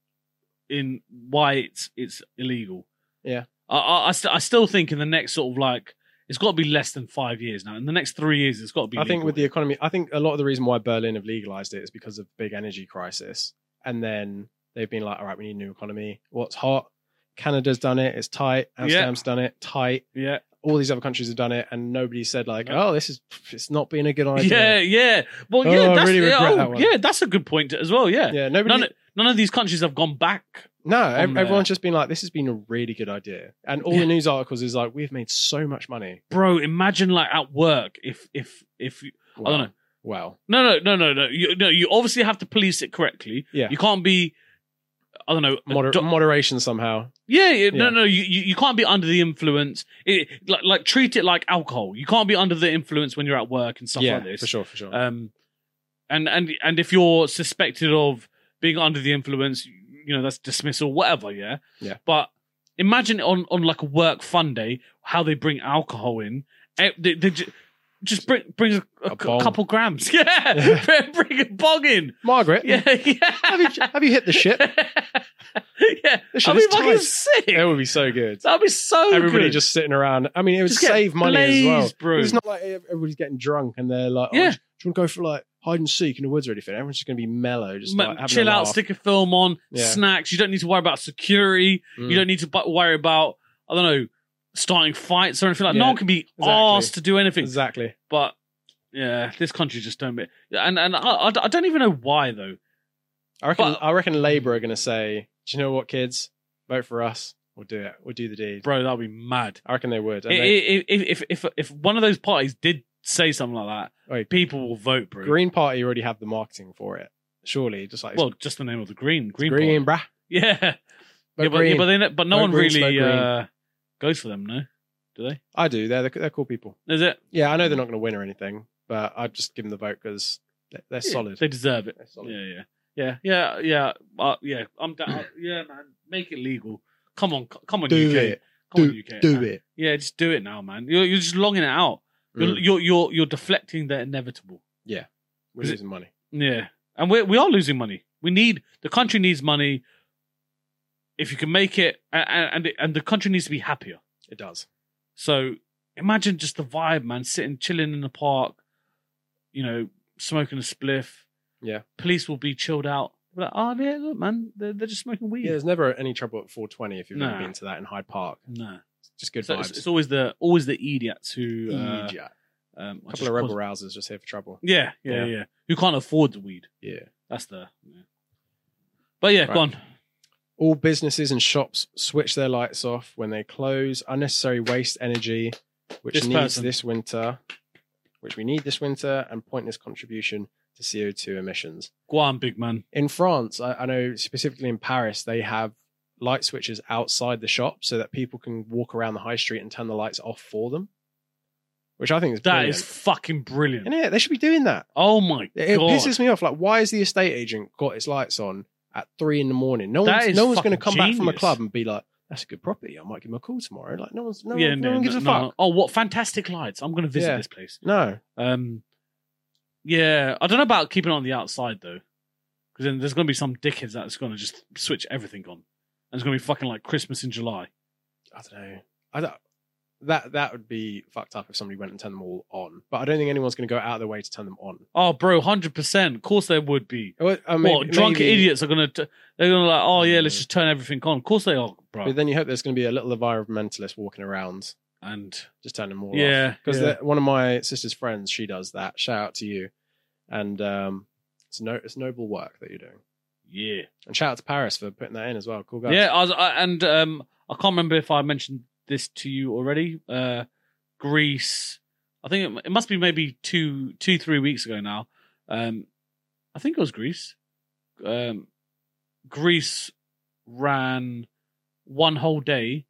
in why it's it's illegal. Yeah. I I, I, st- I still think in the next sort of like it's got to be less than five years now. In the next three years, it's got to be. I think legal. with the economy, I think a lot of the reason why Berlin have legalized it is because of the big energy crisis. And then they've been like, all right, we need a new economy. What's hot? Canada's done it. It's tight. Amsterdam's done it. Tight. yeah, All these other countries have done it. And nobody said like, oh, this is, it's not been a good idea. yeah, yeah. Well, Oh, yeah, I that's really yeah, regret oh, that one. yeah, that's a good point as well. Yeah, Yeah. Nobody, none of, none of these countries have gone back. no, ev- there. everyone's just been like, this has been a really good idea. And all Yeah. the news articles is like, we've made so much money. Bro, imagine like at work if if if you, I don't know. Well, No, no, no, no, no. You, no, you obviously have to police it correctly. yeah. You can't be, I don't know. a Moder- do- moderation somehow. yeah, yeah, no, Yeah. no. You, you you can't be under the influence. It, like like treat it like alcohol. You can't be under the influence when you're at work and stuff yeah, like this. for sure, for sure. Um, and and and if you're suspected of being under the influence, you know, that's dismissal, whatever, yeah? Yeah. But imagine on, on like a work fun day, how they bring alcohol in. Eh, They, they ju- just bring, bring a, a, A bong. couple grams. Yeah, Yeah. bring, bring a bong in. Margaret, Yeah, yeah. have you have you hit the ship? yeah, This shit I'd be is fucking tight. sick. It would be so good. That'd be so Everybody good. just sitting around. I mean, it would Just get save money as well. blazed, bro. It's not like everybody's getting drunk and they're like, oh, Yeah. do you want to go for like hide and seek in the woods or anything? Everyone's just going to be mellow, just Ma- like having chill a out, laugh. stick a film on, Yeah. snacks. You don't need to worry about security. Mm. You don't need to bu- worry about, I don't know, starting fights or anything like that. Yeah, No one can be exactly. asked to do anything. Exactly. But yeah, this country just don't. Be, and and I, I, I don't even know why though. I reckon. But- I reckon Labour are going to say, "Do you know what, kids? Vote for us. We'll do it. We'll do the deed." Bro, that'd be mad. I reckon they would. And I- they- I- If, if if if one of those parties did say something like that, Wait. people will vote, bro. Green Party already have the marketing for it. Surely, just like Well, just the name of the Green Green. green, Party. brah. Yeah. Vote yeah, but, green. yeah, but they, but no Vote one green, really vote green. uh, goes for them, no? Do they? I do. They're they're cool people. Is it? Yeah, I know they're not going to win or anything, but I'd just give them the vote because they're, they're Yeah, solid. They deserve it. They're solid. Yeah, yeah, yeah, yeah, yeah. Uh, yeah, I'm down. Yeah, man, make it legal. Come on, c- come on, Do U K. it. Come Do, on, U K. do man. it. Yeah, just do it now, man. You're you're just longing it out. You're Mm. you're, you're you're deflecting the inevitable. We're Is it- losing money. Yeah, and we we are losing money. We need the country needs money. If you can make it, and and, it, and the country needs to be happier. It does. So imagine just the vibe, man. Sitting, chilling in the park, you know, smoking a spliff. Yeah. Police will be chilled out. We're like, oh yeah, look, man, they're, they're just smoking weed. Yeah, there's never any trouble at four twenty if you've Nah. ever been to that in Hyde Park. No, It's just good so vibes. it's, it's always the always the idiots who. Uh, Idiot. um, A just couple of rebel cause- rousers just here for trouble. Yeah, yeah, Yeah. yeah, Who can't afford the weed? Yeah. That's the. Yeah. But yeah, Right. go on. All businesses and shops switch their lights off when they close. Unnecessary waste energy, which This needs person. this winter, which we need this winter, and pointless contribution to C O two emissions. Go on, big man. In France, I, I know specifically in Paris, they have light switches outside the shop so that people can walk around the high street and turn the lights off for them, which I think is That brilliant. is fucking brilliant. And yeah, they should be doing that. Oh my It god. pisses me off. Like, why is the estate agent got its lights on at three in the morning? No That one's is no one's going to fucking come back from a genius. club and be like, "That's a good property. I might give him a call tomorrow." Like, no one's no, yeah, one, no no, one gives no, a no. fuck. Oh, what fantastic lights! I'm going to visit Yeah. this place. No, Um, yeah, I don't know about keeping it on the outside though, because then there's going to be some dickheads that's going to just switch everything on, and it's going to be fucking like Christmas in July. I don't know. I don't. That that would be fucked up if somebody went and turned them all on. But I don't think anyone's going to go out of their way to turn them on. Oh, bro, hundred percent. Of course there would be. Well, I mean, what drunk maybe- idiots are going to? They're going to like, oh yeah, let's Mm. just turn everything on. Of course they are, bro. But then you hope there's going to be a little environmentalist walking around, And just turning them all off. yeah, Because yeah. one of my sister's friends, she does that. Shout out to you. And um, it's no, it's noble work that you're doing. yeah. And shout out to Paris for putting that in as well. Cool guys. Yeah, I was, I, and um, I can't remember if I mentioned this to you already. Uh, Greece, I think it, it must be maybe two, two, three weeks ago now. Um, I think it was Greece. Um, Greece ran one whole day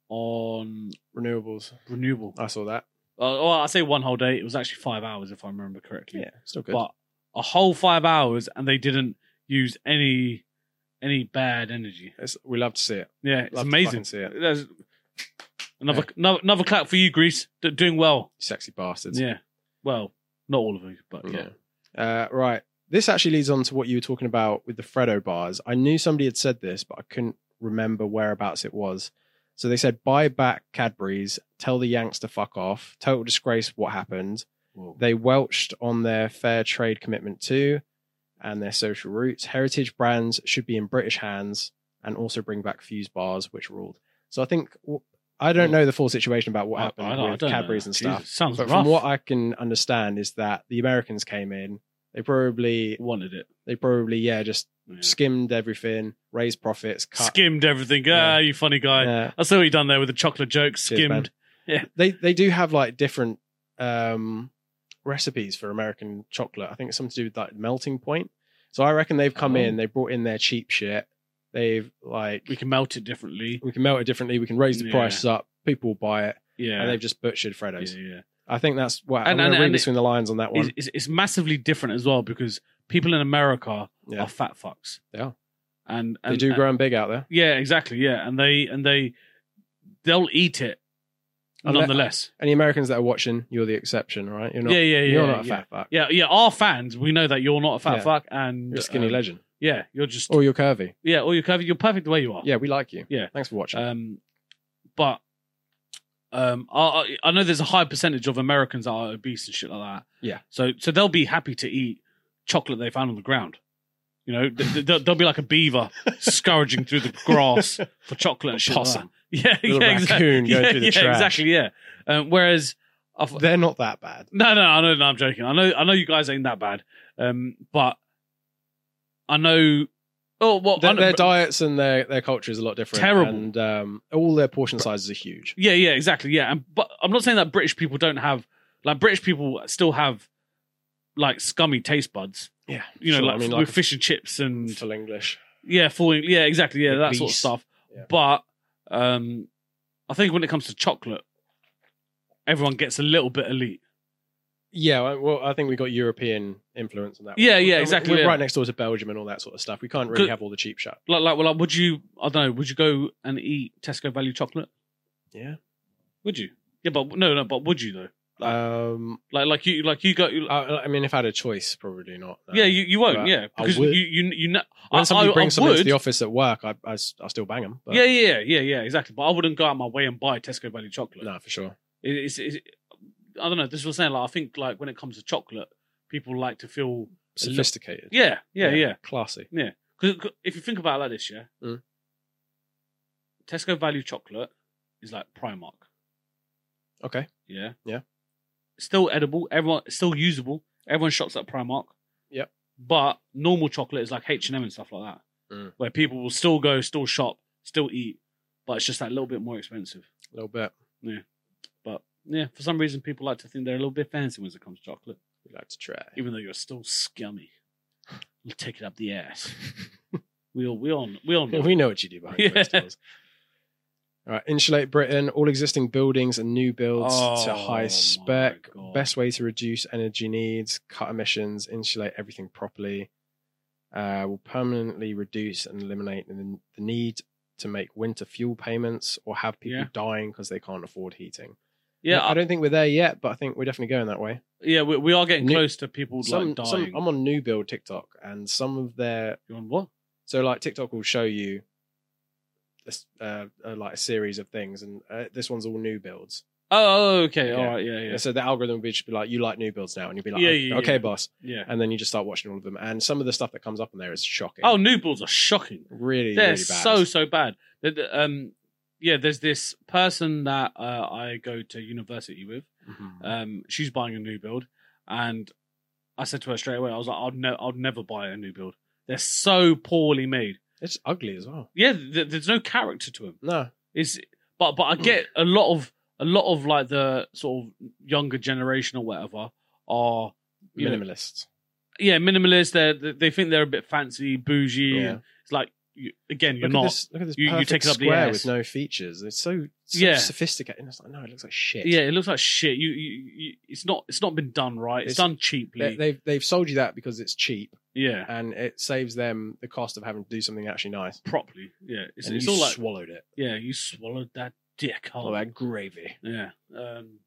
on Renewables. renewable. I saw that. Uh, well, I say one whole day. It was actually five hours, if I remember correctly. Yeah, still good. But a whole five hours, and they didn't use any any bad energy. It's, we love to see it. Yeah, it's Love to amazing. fucking see it. There's another, another another clap for you, Greece. D- doing well. Sexy bastards. Yeah. Well, not all of you, but yeah. Uh, right. This actually leads on to what you were talking about with the Freddo bars. I knew somebody had said this, but I couldn't remember whereabouts it was. So they said, buy back Cadbury's, tell the Yanks to fuck off. Total disgrace what happened. Whoa. They welched on their fair trade commitment too and their social roots. Heritage brands should be in British hands and also bring back Fuse bars, which ruled. So I think, I don't know the full situation about what I- happened I don't- I with don't know. Cadbury's and Jesus, stuff. sounds But rough. from what I can understand is that the Americans came in, they probably, Wanted it. they probably, yeah, just Yeah. skimmed everything, raised profits, cut. Skimmed everything. Yeah. Ah, you funny guy. Yeah. I saw what you done there with the chocolate joke. Cheers, Skimmed. They they do have like different um, recipes for American chocolate. I think it's something to do with like melting point. So I reckon they've come Oh. in, they brought in their cheap shit. They've like We can melt it differently. we can melt it differently. We can raise the Yeah. prices up. People will buy it, Yeah. and they've just butchered Freddos. yeah, yeah. I think that's what And- I'm going and- to read and between the lines on that one. It's, it's, it's massively different as well because people in America Yeah. are fat fucks. They are. and, and They do and, grow 'em big out there. Yeah, exactly. Yeah, and they and they they'll eat it Unless- nonetheless. And the Americans that are watching, you're the exception, right? You're not. yeah, yeah, yeah. You're not a yeah. fat fuck. Yeah, yeah. Our fans, we know that you're not a fat Yeah. fuck, and You're a skinny um, legend. Yeah, you're just Or you're curvy. yeah, or you're covered. You're perfect the way you are. Yeah, we like you. Yeah. Thanks for watching. Um, but um, I I know there's a high percentage of Americans that are obese and shit like that. Yeah. So so they'll be happy to eat chocolate they found on the ground. You know, th- th- they'll be like a beaver scouring through the grass for chocolate and shit Possum. like that. Yeah, Little yeah, exactly. raccoon going yeah, through the yeah, trash. exactly. Yeah. Um, whereas, I've, They're not that bad. no, no, I know, no, I'm joking. I know, I know, you guys ain't that bad. Um, but I know. Oh well, I Their, know, their but- diets and their, their culture is a lot different. Terrible. And um, all their portion sizes are huge. Yeah, yeah, exactly. Yeah, and but I'm not saying that British people don't have like British people still have like scummy taste buds. Yeah. You know, sure. like, I mean, with like fish and chips and full English. yeah, full yeah, exactly. Yeah, Big that sort of beast. stuff. Yeah. But um, I think when it comes to chocolate, everyone gets a little bit elite. Yeah, well- well, I think we got European influence on that. Yeah, one. yeah, We're- exactly, We're yeah. right next door to Belgium and all that sort of stuff. We can't really Good. have all the cheap shit. Like, like, well, like, would you? I don't know. Would you go and eat Tesco value chocolate? Yeah. Would you? Yeah, but no, no. But would you though? Like, Um, like, like you, like you go. I, I mean, if I had a choice, probably not. no. yeah, you, you won't. But Yeah, I because would. you, you, you know. When I, somebody I, brings I something would, to the office at work, I, I, s- I still bang them. But Yeah, yeah, yeah, yeah, exactly. But I wouldn't go out my way and buy Tesco value chocolate. No, for sure. It, it's, it's, I don't know. This was saying like I think like when it comes to chocolate, people like to feel a little- Sophisticated. Yeah, yeah, yeah. Classy. Because if you think about it like this, yeah, Mm. Tesco value chocolate is like Primark. Okay. Yeah, Yeah. Still edible. Everyone still usable. Everyone shops at Primark. Yep. But normal chocolate is like H and M and stuff like that, Mm. where people will still go, still shop, still eat, but it's just that little bit more expensive. A little bit. But yeah, for some reason, people like to think they're a little bit fancy when it comes to chocolate, We like to try. even though you're still scummy. You take it up the ass. we all, we all, we all know. we know what you do behind Yeah. closed doors. All right. Insulate Britain. All existing buildings and new builds to Oh, high my spec. God. Best way to reduce energy needs, cut emissions, insulate everything properly. Uh, will permanently reduce and eliminate the, the need to make winter fuel payments or have people Yeah. dying because they can't afford heating. Yeah, I don't think we're there yet, but I think we're definitely going that way. yeah, we, we are getting New- close to people Some, like dying. some, I'm on new build TikTok, and some of their You're on what? so like TikTok will show you this uh, uh, like a series of things, and uh, this one's all new builds. Oh, okay, Yeah. all right, yeah, yeah, And so the algorithm will be just be like, you like new builds now, and you'll be like, Yeah, "Oh, yeah, okay, yeah. boss, yeah. and then you just start watching all of them, and some of the stuff that comes up on there is shocking. Oh, new builds are shocking. really, They're really bad. so so bad. The- the, Um, yeah, there's this person that uh, I go to university with. Mhm. Um, she's buying a new build, and I said to her straight away, I was like, "I'd ne- I'd never buy a new build. They're so poorly made. It's ugly as well. Yeah, th- there's no character to them. No, It's but but I get a lot of a lot of like the sort of younger generation or whatever are you know, minimalists. yeah, minimalist. They they think they're a bit fancy, bougie. Yeah. And it's like you, again, you're Look not. at this. Look at this you- you perfect take it up the square ass. with no features. It's so, so Yeah. sophisticated. And it's like, no, it looks like shit. Yeah, it looks like shit. You, you, you it's not. It's not been done right. It's, It's- done cheaply. They, they've they've sold you that because it's cheap, yeah, and it saves them the cost of having to do something actually nice. properly. Yeah, it's, and it's you all like swallowed it. yeah, you swallowed that dick. All hole. that gravy. Yeah. Um,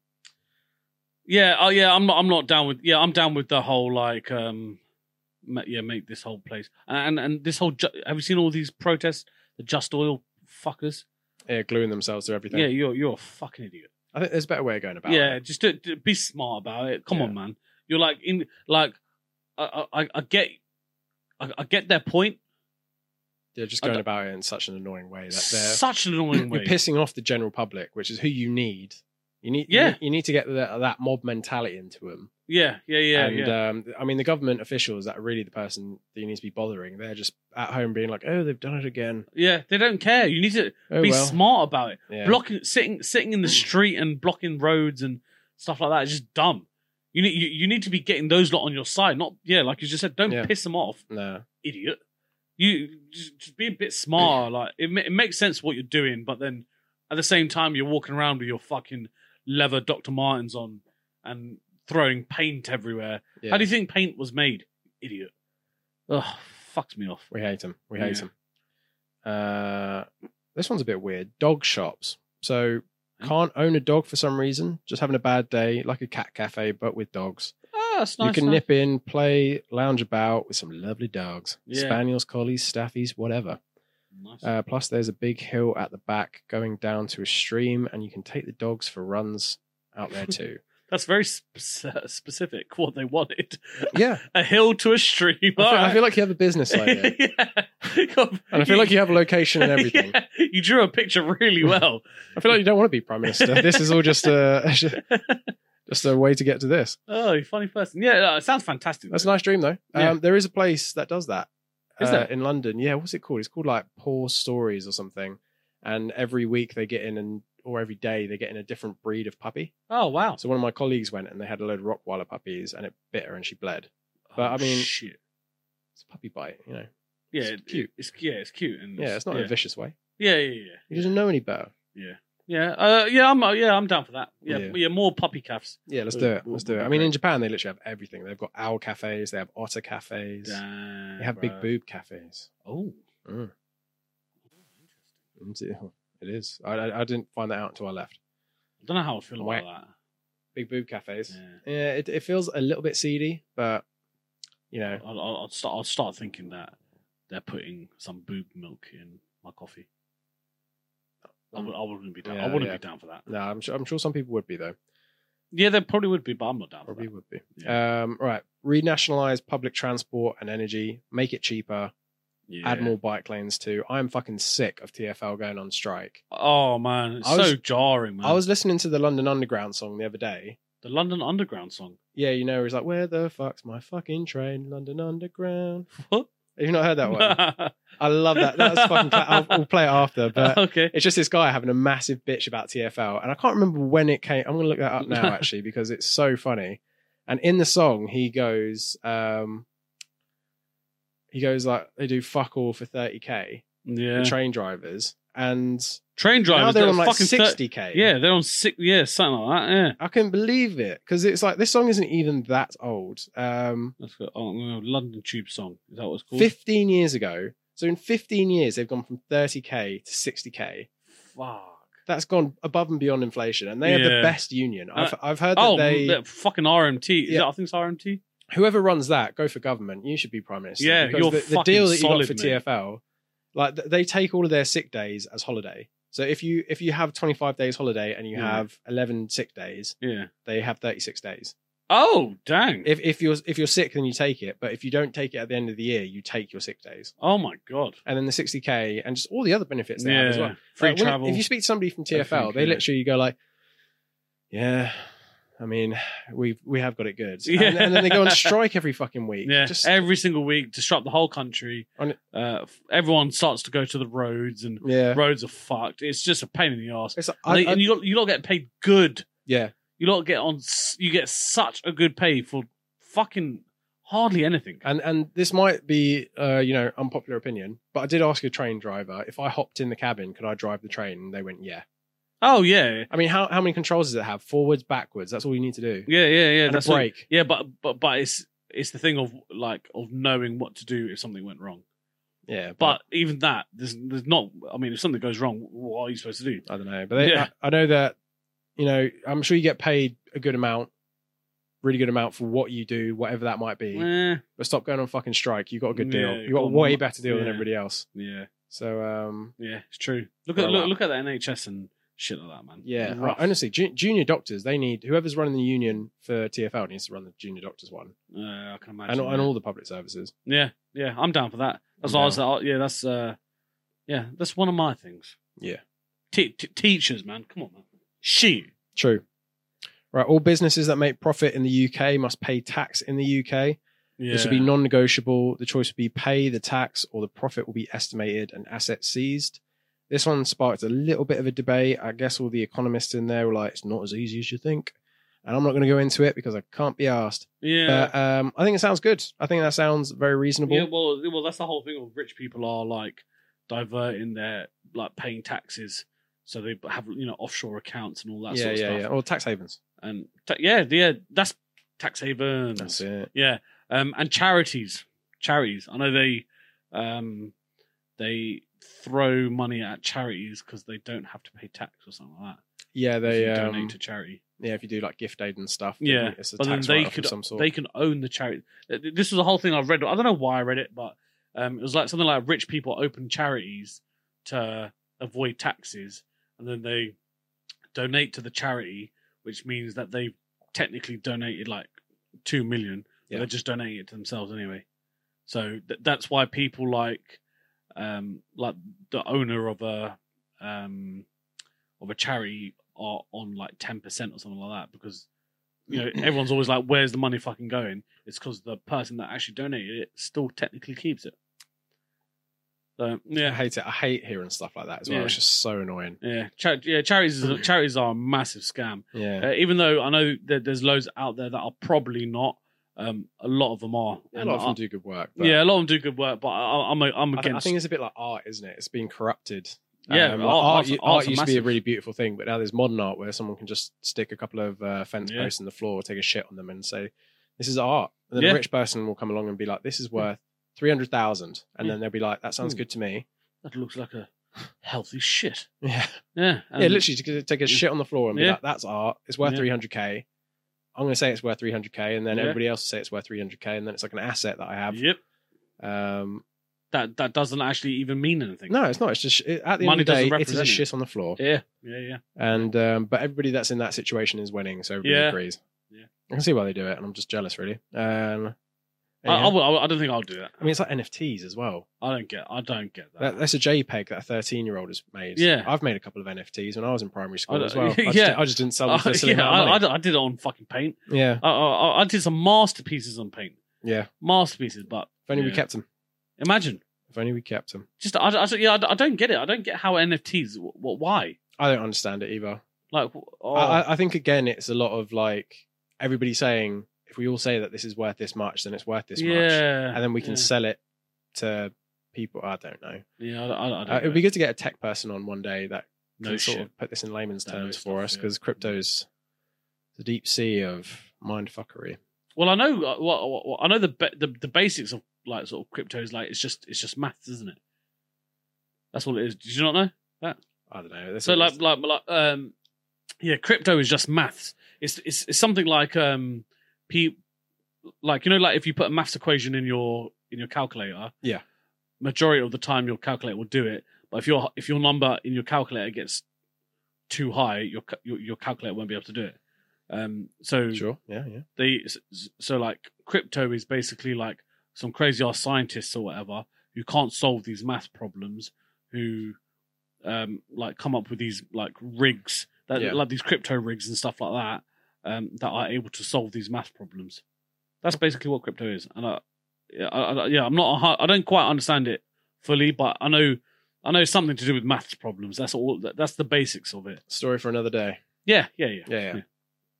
yeah. Oh, yeah. I'm not. I'm not down with. Yeah, I'm down with the whole like. Um, ma- yeah, make this whole place and and this whole. Ju- have you seen all these protests? The Just Oil fuckers. Yeah, gluing themselves to everything. Yeah, you're you're a fucking idiot. I think there's a better way of going about Yeah, it. just do, do- be smart about it. Come Yeah. on, man. You're like in like. I I, I get. I, I get their point. They're just I going don't- about it in such an annoying way that they're Such an annoying way. you're pissing off the general public, which is who you need. You need, Yeah. you need, you need to get that, that mob mentality into them. Yeah, yeah, yeah, and yeah. um, I mean, the government officials that are really the person that you need to be bothering. They're just at home being like, "Oh, they've done it again." Yeah, they don't care. You need to Oh be well. smart about it. Yeah. Blocking, sitting, sitting in the street and blocking roads and stuff like that is just dumb. You need, you, you need to be getting those lot on your side. Not, yeah, like you just said, don't Yeah. piss them off, No, idiot. You just, just be a bit smarter. Like it, ma- it makes sense what you're doing, but then at the same time, you're walking around with your fucking leather Doctor Martens on and throwing paint everywhere. yeah. How do you think paint was made, idiot? Ugh, fucks me off. we hate them. We hate Yeah. them. Uh, this one's a bit weird. Dog shops. So can't own a dog for some reason. Just having a bad day, like a cat cafe, but with dogs. Oh, that's nice. You can nice. nip in, play, lounge about with some lovely dogs. Yeah. Spaniels, collies, staffies, whatever. Nice. Uh, plus, there's a big hill at the back going down to a stream, and you can take the dogs for runs out there too. That's very sp- specific what they wanted. Yeah. A hill to a stream. I feel, I feel like you have a business idea. Yeah. And I feel like you have a location and everything. Yeah. You drew a picture really well. I feel like you don't want to be Prime Minister. This is all just a, just a way to get to this. Oh, you funny person. Yeah, no, it sounds fantastic. That's a though. nice dream, though. Yeah. Um, there is a place that does that. Is uh, there? in London? Yeah, what's it called? It's called like Poor Stories or something. And every week they get in and or every day they get in a different breed of puppy. Oh, wow. So one of my colleagues went and they had a load of Rottweiler puppies and it bit her and she bled. But Oh, I mean, shit. it's a puppy bite, you know. Yeah, it's it- cute. It's yeah, it's cute. And Yeah, it's not yeah. in a vicious way. Yeah, yeah, yeah. He doesn't know any better. Yeah. Yeah, uh, yeah, I'm uh, yeah, I'm down for that. Yeah, Yeah. yeah, more puppy calves. Yeah, let's Would- do it. would- Let's do it. would I be mean, in great. Japan, they literally have everything. They've got owl cafes, they have otter cafes, Damn, they have big bro. boob cafes. Oh, Mm. It is. I, I, I didn't find that out until I left. I don't know how I feel Whack. about Big boob cafes. that. Yeah. Yeah, it, it feels a little bit seedy, but you know, I'll, I'll, I'll start. I'll start thinking that they're putting some boob milk in my coffee. I, would, I wouldn't be down. I Yeah, wouldn't yeah. be down for that. no, I'm sure. I'm sure some people would be though. Yeah, there probably would be, but I'm not down Probably for would be. Yeah. Um, right. Renationalize public transport and energy. Make it cheaper. that. Yeah. Add more bike lanes too. I'm fucking sick of T F L going on strike. Oh man, it's I was- so jarring, man. I was listening to the London Underground song the other day. the London Underground song. Yeah, you know, it's like, where the fuck's my fucking train? London Underground. What? Have you not heard that one? I love that. That's fucking. Cla- I'll, I'll play it after, but okay. it's just this guy having a massive bitch about T F L, and I can't remember when it came. I'm gonna look that up now actually because it's so funny. And in the song, he goes, um, he goes like, they do fuck all for thirty k. Yeah. The train drivers, and Train drivers. now they're on like fucking thir- sixty k. Yeah, they're on six. Yeah, something like that. Yeah. I couldn't believe it because it's like this song isn't even that old. Um, That's good. Oh, no, London Tube song. Is that what it's called? fifteen years ago. So in fifteen years, they've gone from thirty k to sixty k. Fuck. That's gone above and beyond inflation, and they have the Yeah. best union. I've Uh, I've heard that Oh, they the fucking R M T. Is Yeah. it, I think it's R M T. whoever runs that go for government. You should be prime minister. Yeah, because you're the, the fucking deal that you solid, got for mate. T F L, like th- they take all of their sick days as holiday. So if you if you have twenty-five days holiday and you Yeah. have eleven sick days, Yeah. they have thirty-six days. Oh, dang. If if you're if you're sick, then you take it. But if you don't take it at the end of the year, you take your sick days. Oh my god. And then the sixty k and just all the other benefits they have as well. Free Like, when- travel. If you speak to somebody from T F L, Everything, they yeah. literally go like, "Yeah, I mean, we we have got it good." Yeah. And, and then they go on strike every fucking week. Yeah, Just every single week, disrupt the whole country. On- Uh, f- everyone starts to go to the roads, and yeah. roads are fucked. It's just a pain in the ass. It's, And, I, they- I, and you got you lot get paid good. yeah. You lot get on. s- You get such a good pay for fucking hardly anything. And and this might be uh, you know, unpopular opinion, but I did ask a train driver if I hopped in the cabin, could I drive the train? And they went, yeah. Oh yeah, I mean, how how many controls does it have? Forwards, backwards. That's all you need to do. yeah, yeah, yeah. And that's a what- brake. yeah, but but but it's it's the thing of like of knowing what to do if something went wrong. Yeah, But even that, there's there's not. I mean, if something goes wrong, what are you supposed to do? I don't know. But they, Yeah. I, I know that, you know, I'm sure you get paid a good amount, really good amount for what you do, whatever that might be. Eh, But stop going on fucking strike. You got a good deal. Yeah, You got a got way mo- better deal than yeah. everybody else. yeah, So um, yeah, it's true. Look Well, at look, uh, look at the N H S and shit like that, man. yeah, Rough. honestly, ju- junior doctors, they need whoever's running the union for T F L needs to run the junior doctors one, Uh, I can and, imagine. and yeah. all the public services. Yeah, yeah, I'm down for that. That's I'm what I was. like, yeah, that's uh, yeah, that's one of my things. Yeah, Te- te- teachers, man, come on, man. Shit. true. Right, all businesses that make profit in the U K must pay tax in the U K. Yeah. This will be non-negotiable. The choice will be pay the tax or the profit will be estimated and assets seized. This one sparked a little bit of a debate. I guess all the economists in there were like, it's not as easy as you think. And I'm not going to go into it because I can't be asked. yeah. But um, I think it sounds good. I think that sounds very reasonable. Yeah, well, well, that's the whole thing of rich people are like diverting their like paying taxes, so they have you know offshore accounts and all that yeah, sort of yeah, stuff. yeah. Or tax havens. And ta- yeah, yeah, that's tax havens. That's it. Yeah, um, and charities, charities. I know they, um, they throw money at charities because they don't have to pay tax or something like that. Yeah, If they you um, donate to charity. yeah, if you do like gift aid and stuff, then Yeah, it's a but then tax they write-off could of some sort. they can own the charity. This was a whole thing I read. I don't know why I read it, but um, it was like something like rich people open charities to avoid taxes, and then they donate to the charity, which means that they technically donated like two million, but Yeah. they're just donating it to themselves anyway. So th- that's why people like um, like the owner of a um, of a charity are on like ten percent or something like that, because you know everyone's always like, where's the money fucking going? It's because the person that actually donated it still technically keeps it. So I yeah, hate it. I hate hearing stuff like that as well. Yeah. It's just so annoying. yeah, Char- yeah. Charities, is- charities are a massive scam. Yeah, Uh, even though I know that there's loads out there that are probably not, um, a lot of them are. a And lot of I- them do good work. But yeah, a lot of them do good work, but I, I'm a, I'm I, th- I against. think it's a bit like art, isn't it? It's being corrupted. Yeah, um, art- like art, art's- u- art's art a used to be a massive- really beautiful thing, but now there's modern art where someone can just stick a couple of uh, fence Yeah. posts in the floor, take a shit on them, and say, "This is art." And then Yeah. a rich person will come along and be like, "This is worth three hundred thousand," and Yeah. then they'll be like, "That sounds Hmm. good to me." That looks like a healthy shit. Yeah, Yeah, yeah, literally to take a shit on the floor and be Yeah. like, "That's art. It's worth Yeah. three hundred k." I'm going to say it's worth three hundred k, and then Yeah. everybody else will say it's worth three hundred k, and then it's like an asset that I have. Yep. Um, That that doesn't actually even mean anything. no, it's not. It's just it, at the Money end of the doesn't day, it is a represent it. shit on the floor. Yeah, yeah, yeah. And um, but everybody that's in that situation is winning, so everybody Yeah. agrees. Yeah. I can see why they do it, and I'm just jealous, really. Um, I, I, yeah. will- I, will- I don't think I'll do that. I mean, it's like N F Ts as well. I don't get. I don't get that. That, that's a JPEG that a thirteen-year-old has made. Yeah. I've made a couple of N F Ts when I was in primary school don't- as well. I just, yeah. I just didn't sell them for Uh, a silly yeah, amount of I, money. I, I did it on fucking Paint. Yeah, I, I, I did some masterpieces on Paint. yeah. Masterpieces, but If only we yeah. kept them. Imagine. If only we kept them. Just, I, I, yeah, I, I don't get it. I don't get how N F Ts. What? Why? I don't understand it either. Like, oh, I, I- I think again, it's a lot of like everybody saying, if we all say that this is worth this much, then it's worth this yeah, much, and then we can yeah. sell it to people. I don't know. Yeah, I, I, I don't. Uh, it would know. be good to get a tech person on one day that No can sort shit. of put this in layman's That terms knows for stuff, us, yeah. because crypto's the deep sea of mindfuckery. Well, I know. uh, What, what, what I know the, ba- the the basics of like sort of crypto is like it's just it's just maths, isn't it? That's all it is. Did you not know? I don't know. This So is- like like like um yeah, crypto is just maths. It's it's it's something like um p like you know like if you put a maths equation in your in your calculator, Yeah. majority of the time your calculator will do it. But if your if your number in your calculator gets too high, your ca- your, your calculator won't be able to do it. Um so sure, yeah, yeah. they so like crypto is basically like some crazy ass scientists or whatever who can't solve these math problems, who um like come up with these like rigs that Yeah. like these crypto rigs and stuff like that um that are able to solve these math problems. That's basically what crypto is. And I, yeah, I, I, yeah, I'm not a hu- I don't quite understand it fully, but I know I know it's something to do with maths problems. That's all. that- That's the basics of it. Story for another day. Yeah, yeah, yeah, Yeah, yeah.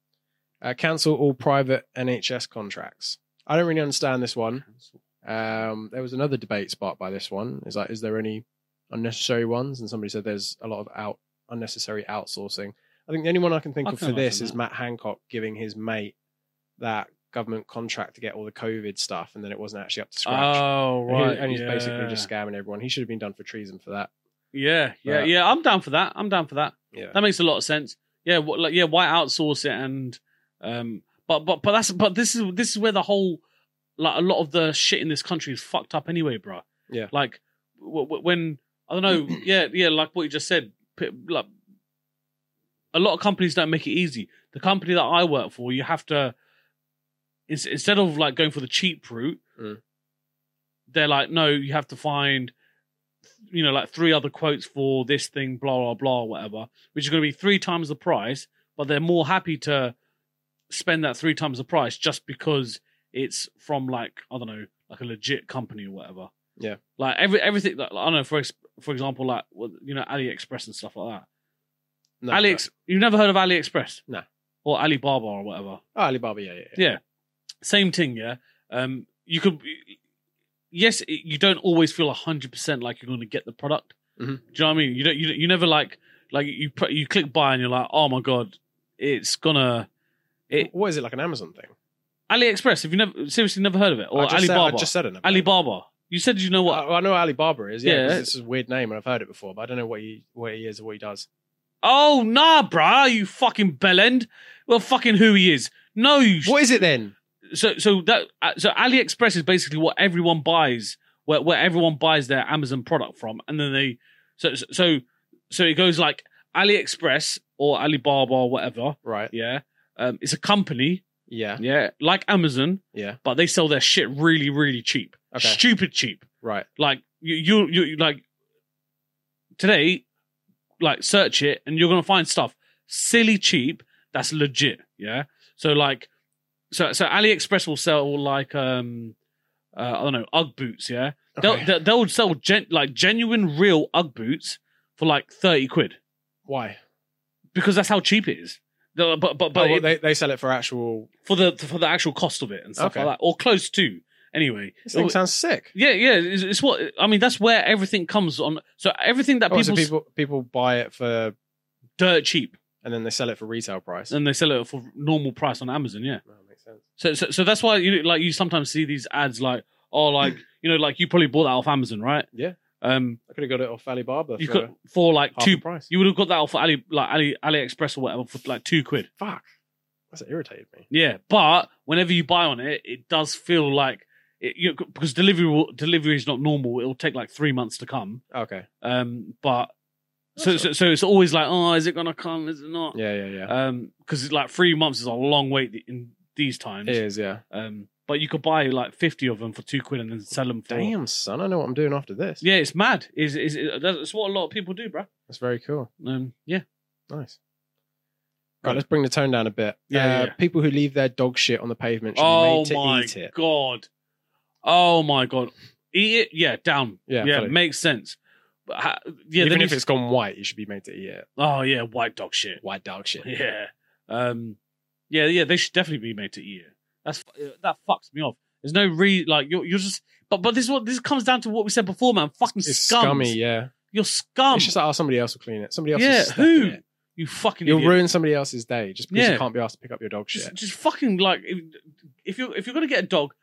Uh, cancel all private N H S contracts. I don't really understand this one. Um, there was another debate sparked by this one. Is like, is there any unnecessary ones? And somebody said there's a lot of out unnecessary outsourcing. I think the only one I can think I of can for this imagine is that. Matt Hancock giving his mate that government contract to get all the COVID stuff, and then it wasn't actually up to scratch. Oh And he- right, and he's yeah. basically just scamming everyone. He should have been done for treason for that. Yeah, yeah, But- yeah. I'm down for that. I'm down for that. Yeah. That makes a lot of sense. Yeah, what, like, yeah. Why outsource it? And um, but but but that's but this is this is where the whole like a lot of the shit in this country is fucked up anyway, bro. Yeah. Like w- w- when I don't know. yeah, yeah. Like what you just said. p- Like a lot of companies don't make it easy. The company that I work for, you have to ins- instead of like going for the cheap route, Mm. they're like, no, you have to find, you know, like three other quotes for this thing, blah, blah, blah, whatever, which is going to be three times the price, but they're more happy to spend that three times the price just because it's from like, I don't know, like a legit company or whatever. Yeah. Like every everything, like, I don't know, for ex- for example, like, well, you know, AliExpress and stuff like that. No, AliEx, you've never heard of AliExpress? No. Or Alibaba or whatever. Oh, Alibaba, yeah, yeah, yeah. Yeah. Same thing, yeah. Um, you could, yes, it, you don't always feel a hundred percent like you're going to get the product. Mhm. Do you know what I mean? You don't, you, you never like, like you put, you click buy and you're like, oh my god, it's gonna. It, What is it, like an Amazon thing? AliExpress. Have you never seriously never heard of it? Or I just said, Alibaba? I just said it. Alibaba. You said you know what? I, I know Alibaba is. Yeah, Yeah. 'cause it's a weird name and I've heard it before, but I don't know what he what he is or what he does. Oh, nah, bruh, you fucking bellend. Well, fucking who he is. No, you... What is it then? So, so that uh, so AliExpress is basically what everyone buys, where where everyone buys their Amazon product from, and then they... So, so, so it goes like AliExpress or Alibaba or whatever. Right. Yeah. Um, it's a company. Yeah. Yeah. Like Amazon. Yeah. But they sell their shit really, really cheap. Okay. Stupid cheap. Right. Like, you, you, you, like, today, like, search it and you're going to find stuff silly cheap that's legit. Yeah. So, like, so, so AliExpress will sell, like, um, uh, I don't know, Ugg boots. Yeah. Okay. They'll, they'll sell, gen- like, genuine, real Ugg boots for, like, thirty quid. Why? Because that's how cheap it is. The- But, but, but Oh, well, it- they, they sell it for actual... for the for the actual cost of it and stuff Okay. like that, or close to. Anyway, This thing sounds sick. yeah, yeah, it's, it's what I mean. That's where everything comes on. So everything that Oh, people, so people people buy it for... dirt cheap, And then they sell it for retail price. and they sell it for normal price on Amazon. Yeah, Oh, makes sense. so so, so that's why you like you sometimes see these ads like, oh, like you know, like you probably bought that off Amazon, right? Yeah. Um, I could have got it off Alibaba you for could for like half two. the price. You would have got that off Ali like Ali AliExpress or whatever for like two quid. Fuck. That's irritated me. Yeah, but whenever you buy on it, it does feel like it, you, because delivery will, delivery is not normal. It'll take like three months to come. Okay. Um, but so, That's so so it's always like, oh, is it gonna come? Is it not? Yeah, yeah, yeah. Um, because it's like three months is a long wait in these times. It is, yeah. Um, but you could buy like fifty of them for two quid and then sell them for. Damn, son. I know what I'm doing after this. Yeah, it's mad. Is is it's what a lot of people do, bro. That's very cool. Um, yeah. Nice. Right, let's bring the tone down a bit. Yeah, uh, yeah. People who leave their dog shit on the pavement should Oh be made to my eat it. god. Oh my god. Eat it? Yeah, down. Yeah, yeah, fully. makes sense. But ha- yeah, Even then if you- it's gone white, you should be made to eat it. oh yeah, white dog shit. White dog shit. Yeah. Um. Yeah, yeah. They should definitely be made to eat it. That's that fucks me off. There's no re like you're you're just. But but this is what this comes down to what we said before, man. Fucking It's scum. scummy, yeah. You're scum. It's just like, oh, somebody else will clean it. Somebody else yeah. will step in Who? it. You fucking. You'll idiot. ruin somebody else's day just because Yeah. you can't be asked to pick up your dog shit. Just, just fucking like if, if you if you're gonna get a dog,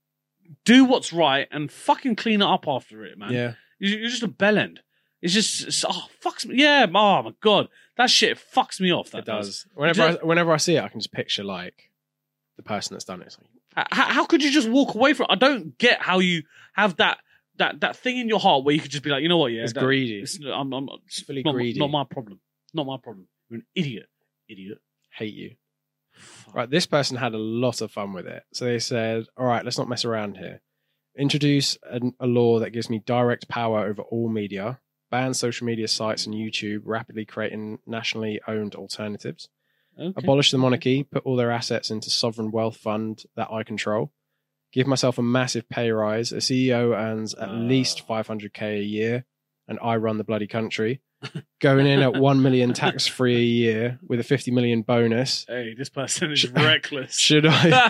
do what's right and fucking clean it up after it, man. Yeah. You're, you're just a bellend. It's just it's, oh fucks me. Yeah. Oh my god, that shit fucks me off. That It does. Whenever I, Just- whenever I see it, I can just picture like the person that's done it. It's like, How, how could you just walk away from it? I don't get how you have that that that thing in your heart where you could just be like, you know what? Yeah, it's that- greedy. It's, I'm, I'm It's fully not, greedy. not my problem. Not my problem. You're an idiot. Idiot. Hate you. Fuck. Right, this person had a lot of fun with it. So they said, all right, let's not mess around here. Introduce an, a law that gives me direct power over all media, ban social media sites and YouTube, rapidly creating nationally owned alternatives, Okay. abolish the monarchy, put all their assets into sovereign wealth fund that I control, give myself a massive pay rise. A C E O earns at Ah. least five hundred K a year, and I run the bloody country. Going in at one million tax free a year with a fifty million bonus. Hey, this person is Should- reckless. Should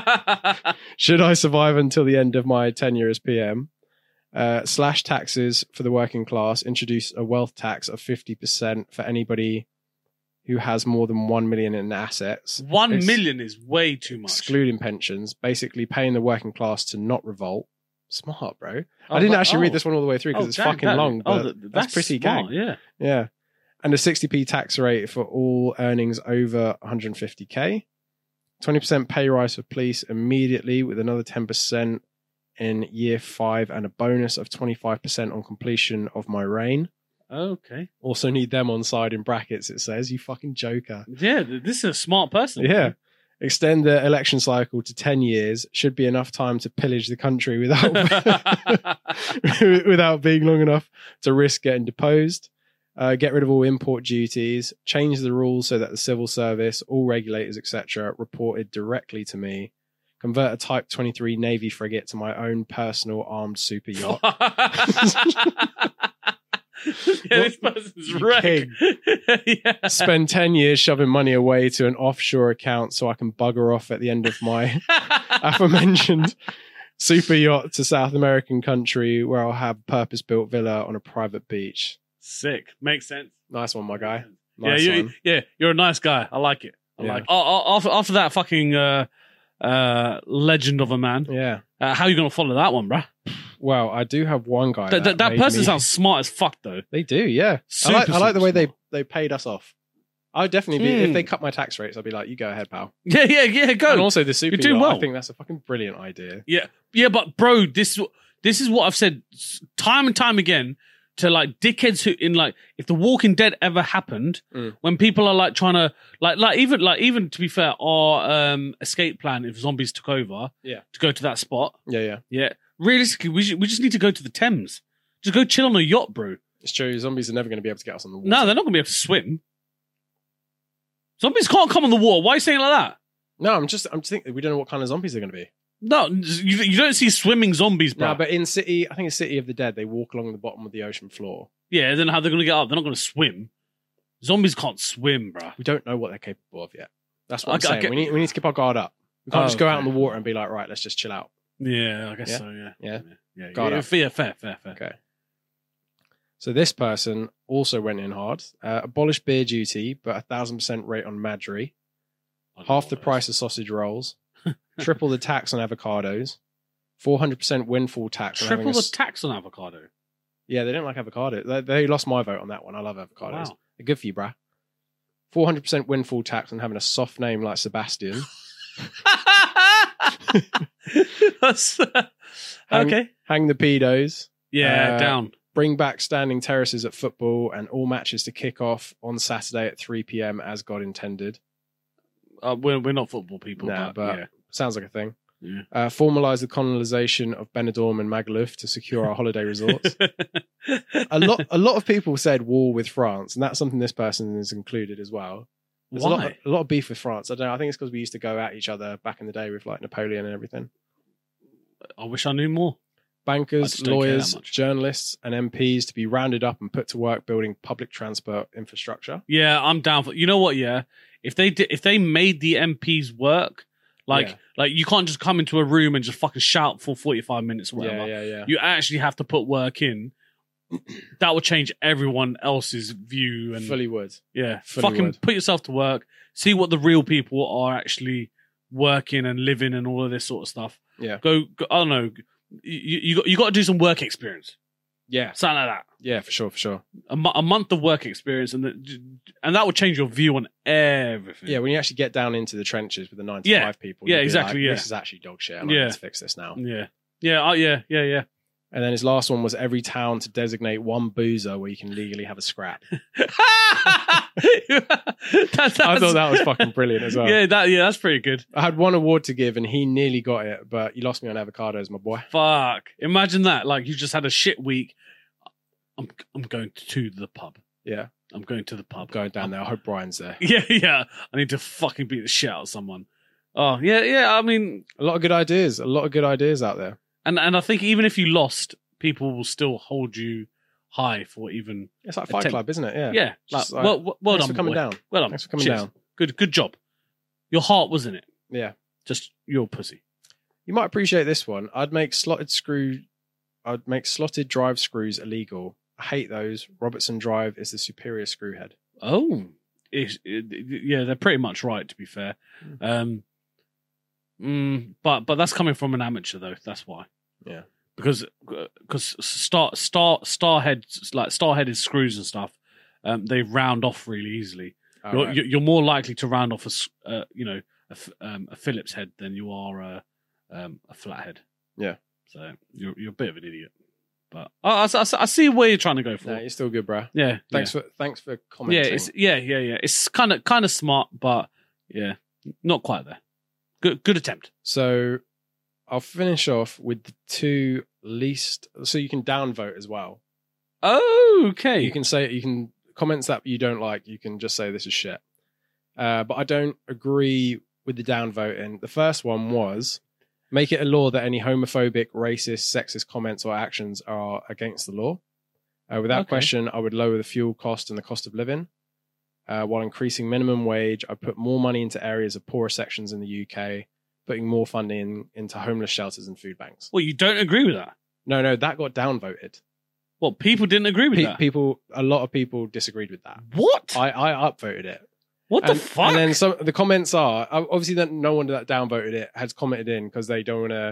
I should I survive until the end of my tenure as P M? Uh, slash taxes for the working class. Introduce a wealth tax of fifty percent for anybody who has more than one million in assets, One Ex- million is way too much. excluding pensions. Basically, paying the working class to not revolt. Smart, bro. Oh, I didn't but- actually oh. read this one all the way through because Oh, it's damn, fucking that- long. oh, But th- that's, that's pretty smart, gang. Yeah. Yeah. And a sixty p tax rate for all earnings over one hundred fifty K. twenty percent pay rise for police immediately with another ten percent in year five and a bonus of twenty-five percent on completion of my reign. Okay. Also need them on side in brackets, it says. You fucking joker. Yeah, th- this is a smart person. Yeah. Extend the election cycle to ten years. Should be enough time to pillage the country without without being long enough to risk getting deposed. Uh, get rid of all import duties. Change the rules so that the civil service, all regulators, et cetera, reported directly to me. Convert a Type twenty-three Navy frigate to my own personal armed super yacht. Yeah, this person's You wrecked. king. Yeah. Spend ten years shoving money away to an offshore account so I can bugger off at the end of my aforementioned super yacht to South American country where I'll have purpose-built villa on a private beach. Sick. Makes sense. Nice one, my guy. Yeah, Nice you, one. yeah, you're a nice guy. I like it. I Yeah. like. It. Oh, oh, after after that fucking uh, uh, legend of a man, Yeah. uh, how you gonna follow that one, bruh? Well, I do have one guy. That, that, that made person me- sounds smart as fuck, though. They do, yeah. Super, I like, I like the super way they, smart. they paid us off. I'd definitely be, Mm. if they cut my tax rates, I'd be like, you go ahead, pal. Yeah, yeah, yeah. Go. And also the super You're doing yacht, well. I think that's a fucking brilliant idea. Yeah, yeah, but bro, this this is what I've said time and time again to like dickheads who in like if The Walking Dead ever happened, Mm. when people are like trying to like like even like even to be fair, our um escape plan if zombies took over, Yeah. to go to that spot, Yeah, yeah. yeah. Realistically, we should, we just need to go to the Thames. Just go chill on a yacht, bro. It's true. Zombies are never going to be able to get us on the water. No, they're not gonna be able to swim. Zombies can't come on the water. Why are you saying it like that? No, I'm just, I'm just thinking, we don't know what kind of zombies they're going to be. No, you, you don't see swimming zombies, bro. No, but in City, I think it's City of the Dead, they walk along the bottom of the ocean floor. Yeah, then how they're gonna get up? They're not gonna swim. Zombies can't swim, bro. We don't know what they're capable of yet. That's what I I'm get- I saying. get- We need, we need to keep our guard up. We can't Oh, just go out in okay. the water and be like, right, let's just chill out. Yeah, I guess Yeah? so. Yeah, Yeah? yeah, yeah. Got yeah, it. fair, fair, fair, fair. Okay. So this person also went in hard. Uh, abolished beer duty, but a thousand percent rate on Madry. I don't Half know the what price of sausage rolls. Triple the tax on avocados. Four hundred percent windfall that tax. is. on having Triple a the s- tax on avocado. Yeah, they don't like avocado. They, they lost my vote on that one. I love avocados. Wow. They're good for you, bruh. Four hundred percent windfall tax on having a soft name like Sebastian. That's, uh, Hang- okay. Hang the pedos. Yeah, Uh, down. Bring back standing terraces at football and all matches to kick off on Saturday at three p.m. as God intended. Uh, we're we're not football people, Nah, but, but yeah. sounds like a thing. Yeah. Uh, Formalise the colonisation of Benidorm and Magaluf to secure our holiday resorts. a lot, a lot of people said war with France, and that's something this person has included as well. There's Why? a lot, of, a lot of beef with France. I don't know. I think it's because we used to go at each other back in the day with like Napoleon and everything. I wish I knew more. I Bankers, just don't care that lawyers, much. journalists, and M Ps to be rounded up and put to work building public transport infrastructure. Yeah, I'm down for. You know what? Yeah, if they did, if they made the M Ps work, like Yeah. like you can't just come into a room and just fucking shout for forty-five minutes or whatever. Yeah, yeah, yeah. You actually have to put work in. That will change everyone else's view and Fully would. yeah, fully fucking would. put yourself to work. See what the real people are actually working and living and all of this sort of stuff. Yeah. Go, go I don't know. You you got you got to do some work experience, Yeah, something like that. yeah, for sure, for sure. A, mo- a month of work experience, and the, and that will change your view on everything. Yeah, when you actually get down into the trenches with the ninety-five Yeah. people, Yeah, you'll be exactly, like, yeah. this is actually dog shit, and I Yeah. need to fix this now. yeah, yeah, oh, yeah, yeah, yeah. And then his last one was every town to designate one boozer where you can legally have a scrap. That's- I thought that was fucking brilliant as well. Yeah, that yeah, that's pretty good. I had one award to give and he nearly got it, but you lost me on avocados, my boy. Fuck, imagine that. Like you just had a shit week. I'm I'm going to the pub. Yeah, I'm going to the pub. going down there. I hope Brian's there. Yeah, yeah. I need to fucking beat the shit out of someone. Oh yeah, yeah. I mean, A lot of good ideas. A lot of good ideas out there. and and I think even if you lost, people will still hold you high for even. It's like Fight Attempt- Club, isn't it? Yeah. Yeah, like, Just like, well, well, well Thanks done, for coming boy. down. Well done. Thanks for coming Cheers. down. Good, good job. Your heart was in it. Yeah. Just your pussy. You might appreciate this one. I'd make slotted screw. I'd make slotted drive screws illegal. I hate those. Robertson Drive is the superior screw head. Oh, it, it, yeah, they're pretty much right. To be fair, um, mm, but but that's coming from an amateur though. That's why. Yeah. Because because star star star heads like star headed screws and stuff, um, they round off really easily. Oh, You're, right. you're you're more likely to round off a s- uh, you know a, f- um, a Phillips head than you are a um, a flathead. Yeah. So you're you're a bit of an idiot. But I, I, I, I see where you're trying to go for. No, you're still good, bro. Yeah. Thanks for thanks for Yeah. commenting. Yeah. It's yeah. Yeah. Yeah. It's kind of kind of smart, but yeah, not quite there. Good good attempt. So I'll finish off with the two least. So you can downvote as well. Oh, okay. You can say you can comments that you don't like. You can just say this is shit. Uh, but I don't agree with the downvoting. The first one was make it a law that any homophobic, racist, sexist comments or actions are against the law. Uh, without Okay. question, I would lower the fuel cost and the cost of living. Uh, while increasing minimum wage, I put more money into areas of poorer sections in the U K, putting more funding into homeless shelters and food banks. Well, you don't agree with that. No, no, that got downvoted. Well, people didn't agree with Pe- that. people, a lot of people disagreed with that. What? I, I upvoted it. what and, the fuck? And then some the comments are obviously that no one that downvoted it has commented in because they don't want to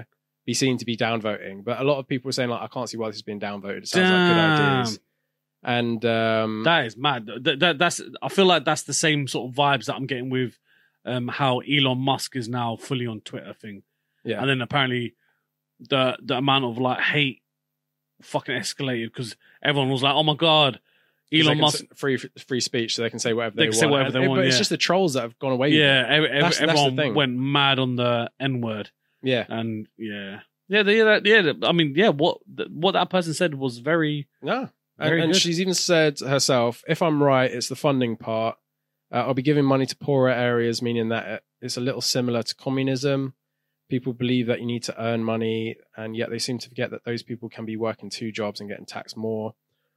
be seen to be downvoting. But a lot of people are saying like, I can't see why this is being downvoted. It sounds Damn. like good ideas. And um, that is mad. That, that, that's I feel like that's the same sort of vibes that I'm getting with um, how Elon Musk is now fully on Twitter thing. yeah, And then apparently the the amount of like hate fucking escalated because everyone was like, "Oh my god, 'Cause they Elon can Musk!" s- free free speech, so they can say whatever they, They can want. say whatever And- they want, But it's yeah. just the trolls that have gone away. Yeah, with it. ev- ev- That's- that's the everyone thing. went mad on the N word, yeah, and yeah, yeah, the, yeah, that, yeah. the- I mean, yeah, what the, what that person said was very, no. And, very and good. she's even said herself, if I'm right, it's the funding part. Uh, I'll be giving money to poorer areas, meaning that it- it's a little similar to communism. People believe that you need to earn money, and yet they seem to forget that those people can be working two jobs and getting taxed more.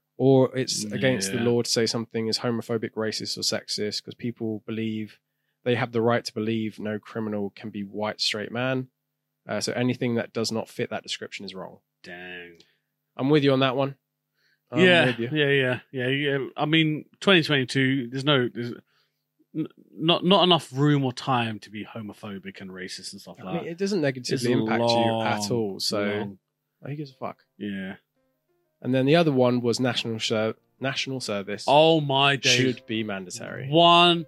Or it's against the Yeah. law to say something is homophobic, racist, or sexist because people believe they have the right to believe no criminal can be white, straight man. Uh, so anything that does not fit that description is wrong. dang. I'm with you on that one. I'm yeah, with you. yeah, yeah, yeah, yeah. I mean, twenty twenty-two. There's no, there's n- not not enough room or time to be homophobic and racist and stuff I like mean, that. it doesn't negatively It's impact you at long, all. So long. oh, who gives a fuck? Yeah. And then the other one was national ser- national service Oh my days. should be mandatory. One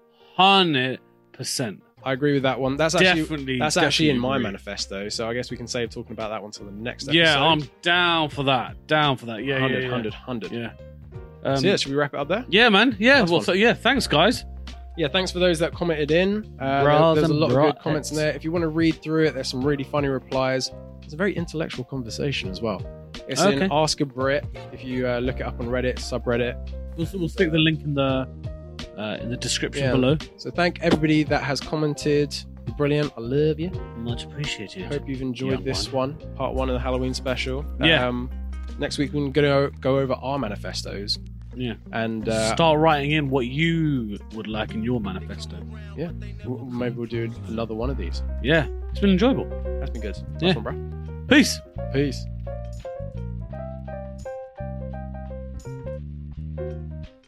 hundred percent. I agree with that one. That's actually Definitely. that's actually in definitely my agree. manifesto. So I guess we can save talking about that one till the next episode. Yeah, I'm down for that. Down for that. Yeah, one hundred, yeah, yeah. one hundred, one hundred. Yeah. Um, So yeah, should we wrap it up there? yeah, man. Yeah. Nice well, one. so, yeah. Thanks, guys. Yeah, thanks for those that commented in. Uh, Bras there- there's a and lot of good broettes. comments in there. If you want to read through it, there's some really funny replies. It's a very intellectual conversation as well. It's Okay. in Ask a Brit. If you uh, look it up on Reddit, subreddit. We'll, we'll stick the link in the uh, in the description Yeah. below. So thank everybody that has commented. You're brilliant. I love you. Much appreciated. Hope you've enjoyed Young this one. part one of the Halloween special. Yeah. Um, next week we're going to go over our manifestos. Yeah. And uh, Start writing in what you would like in your manifesto. yeah, w- maybe we'll do another one of these. Yeah. It's been enjoyable. That's been good. Yeah. Nice one, bro. Peace. Peace.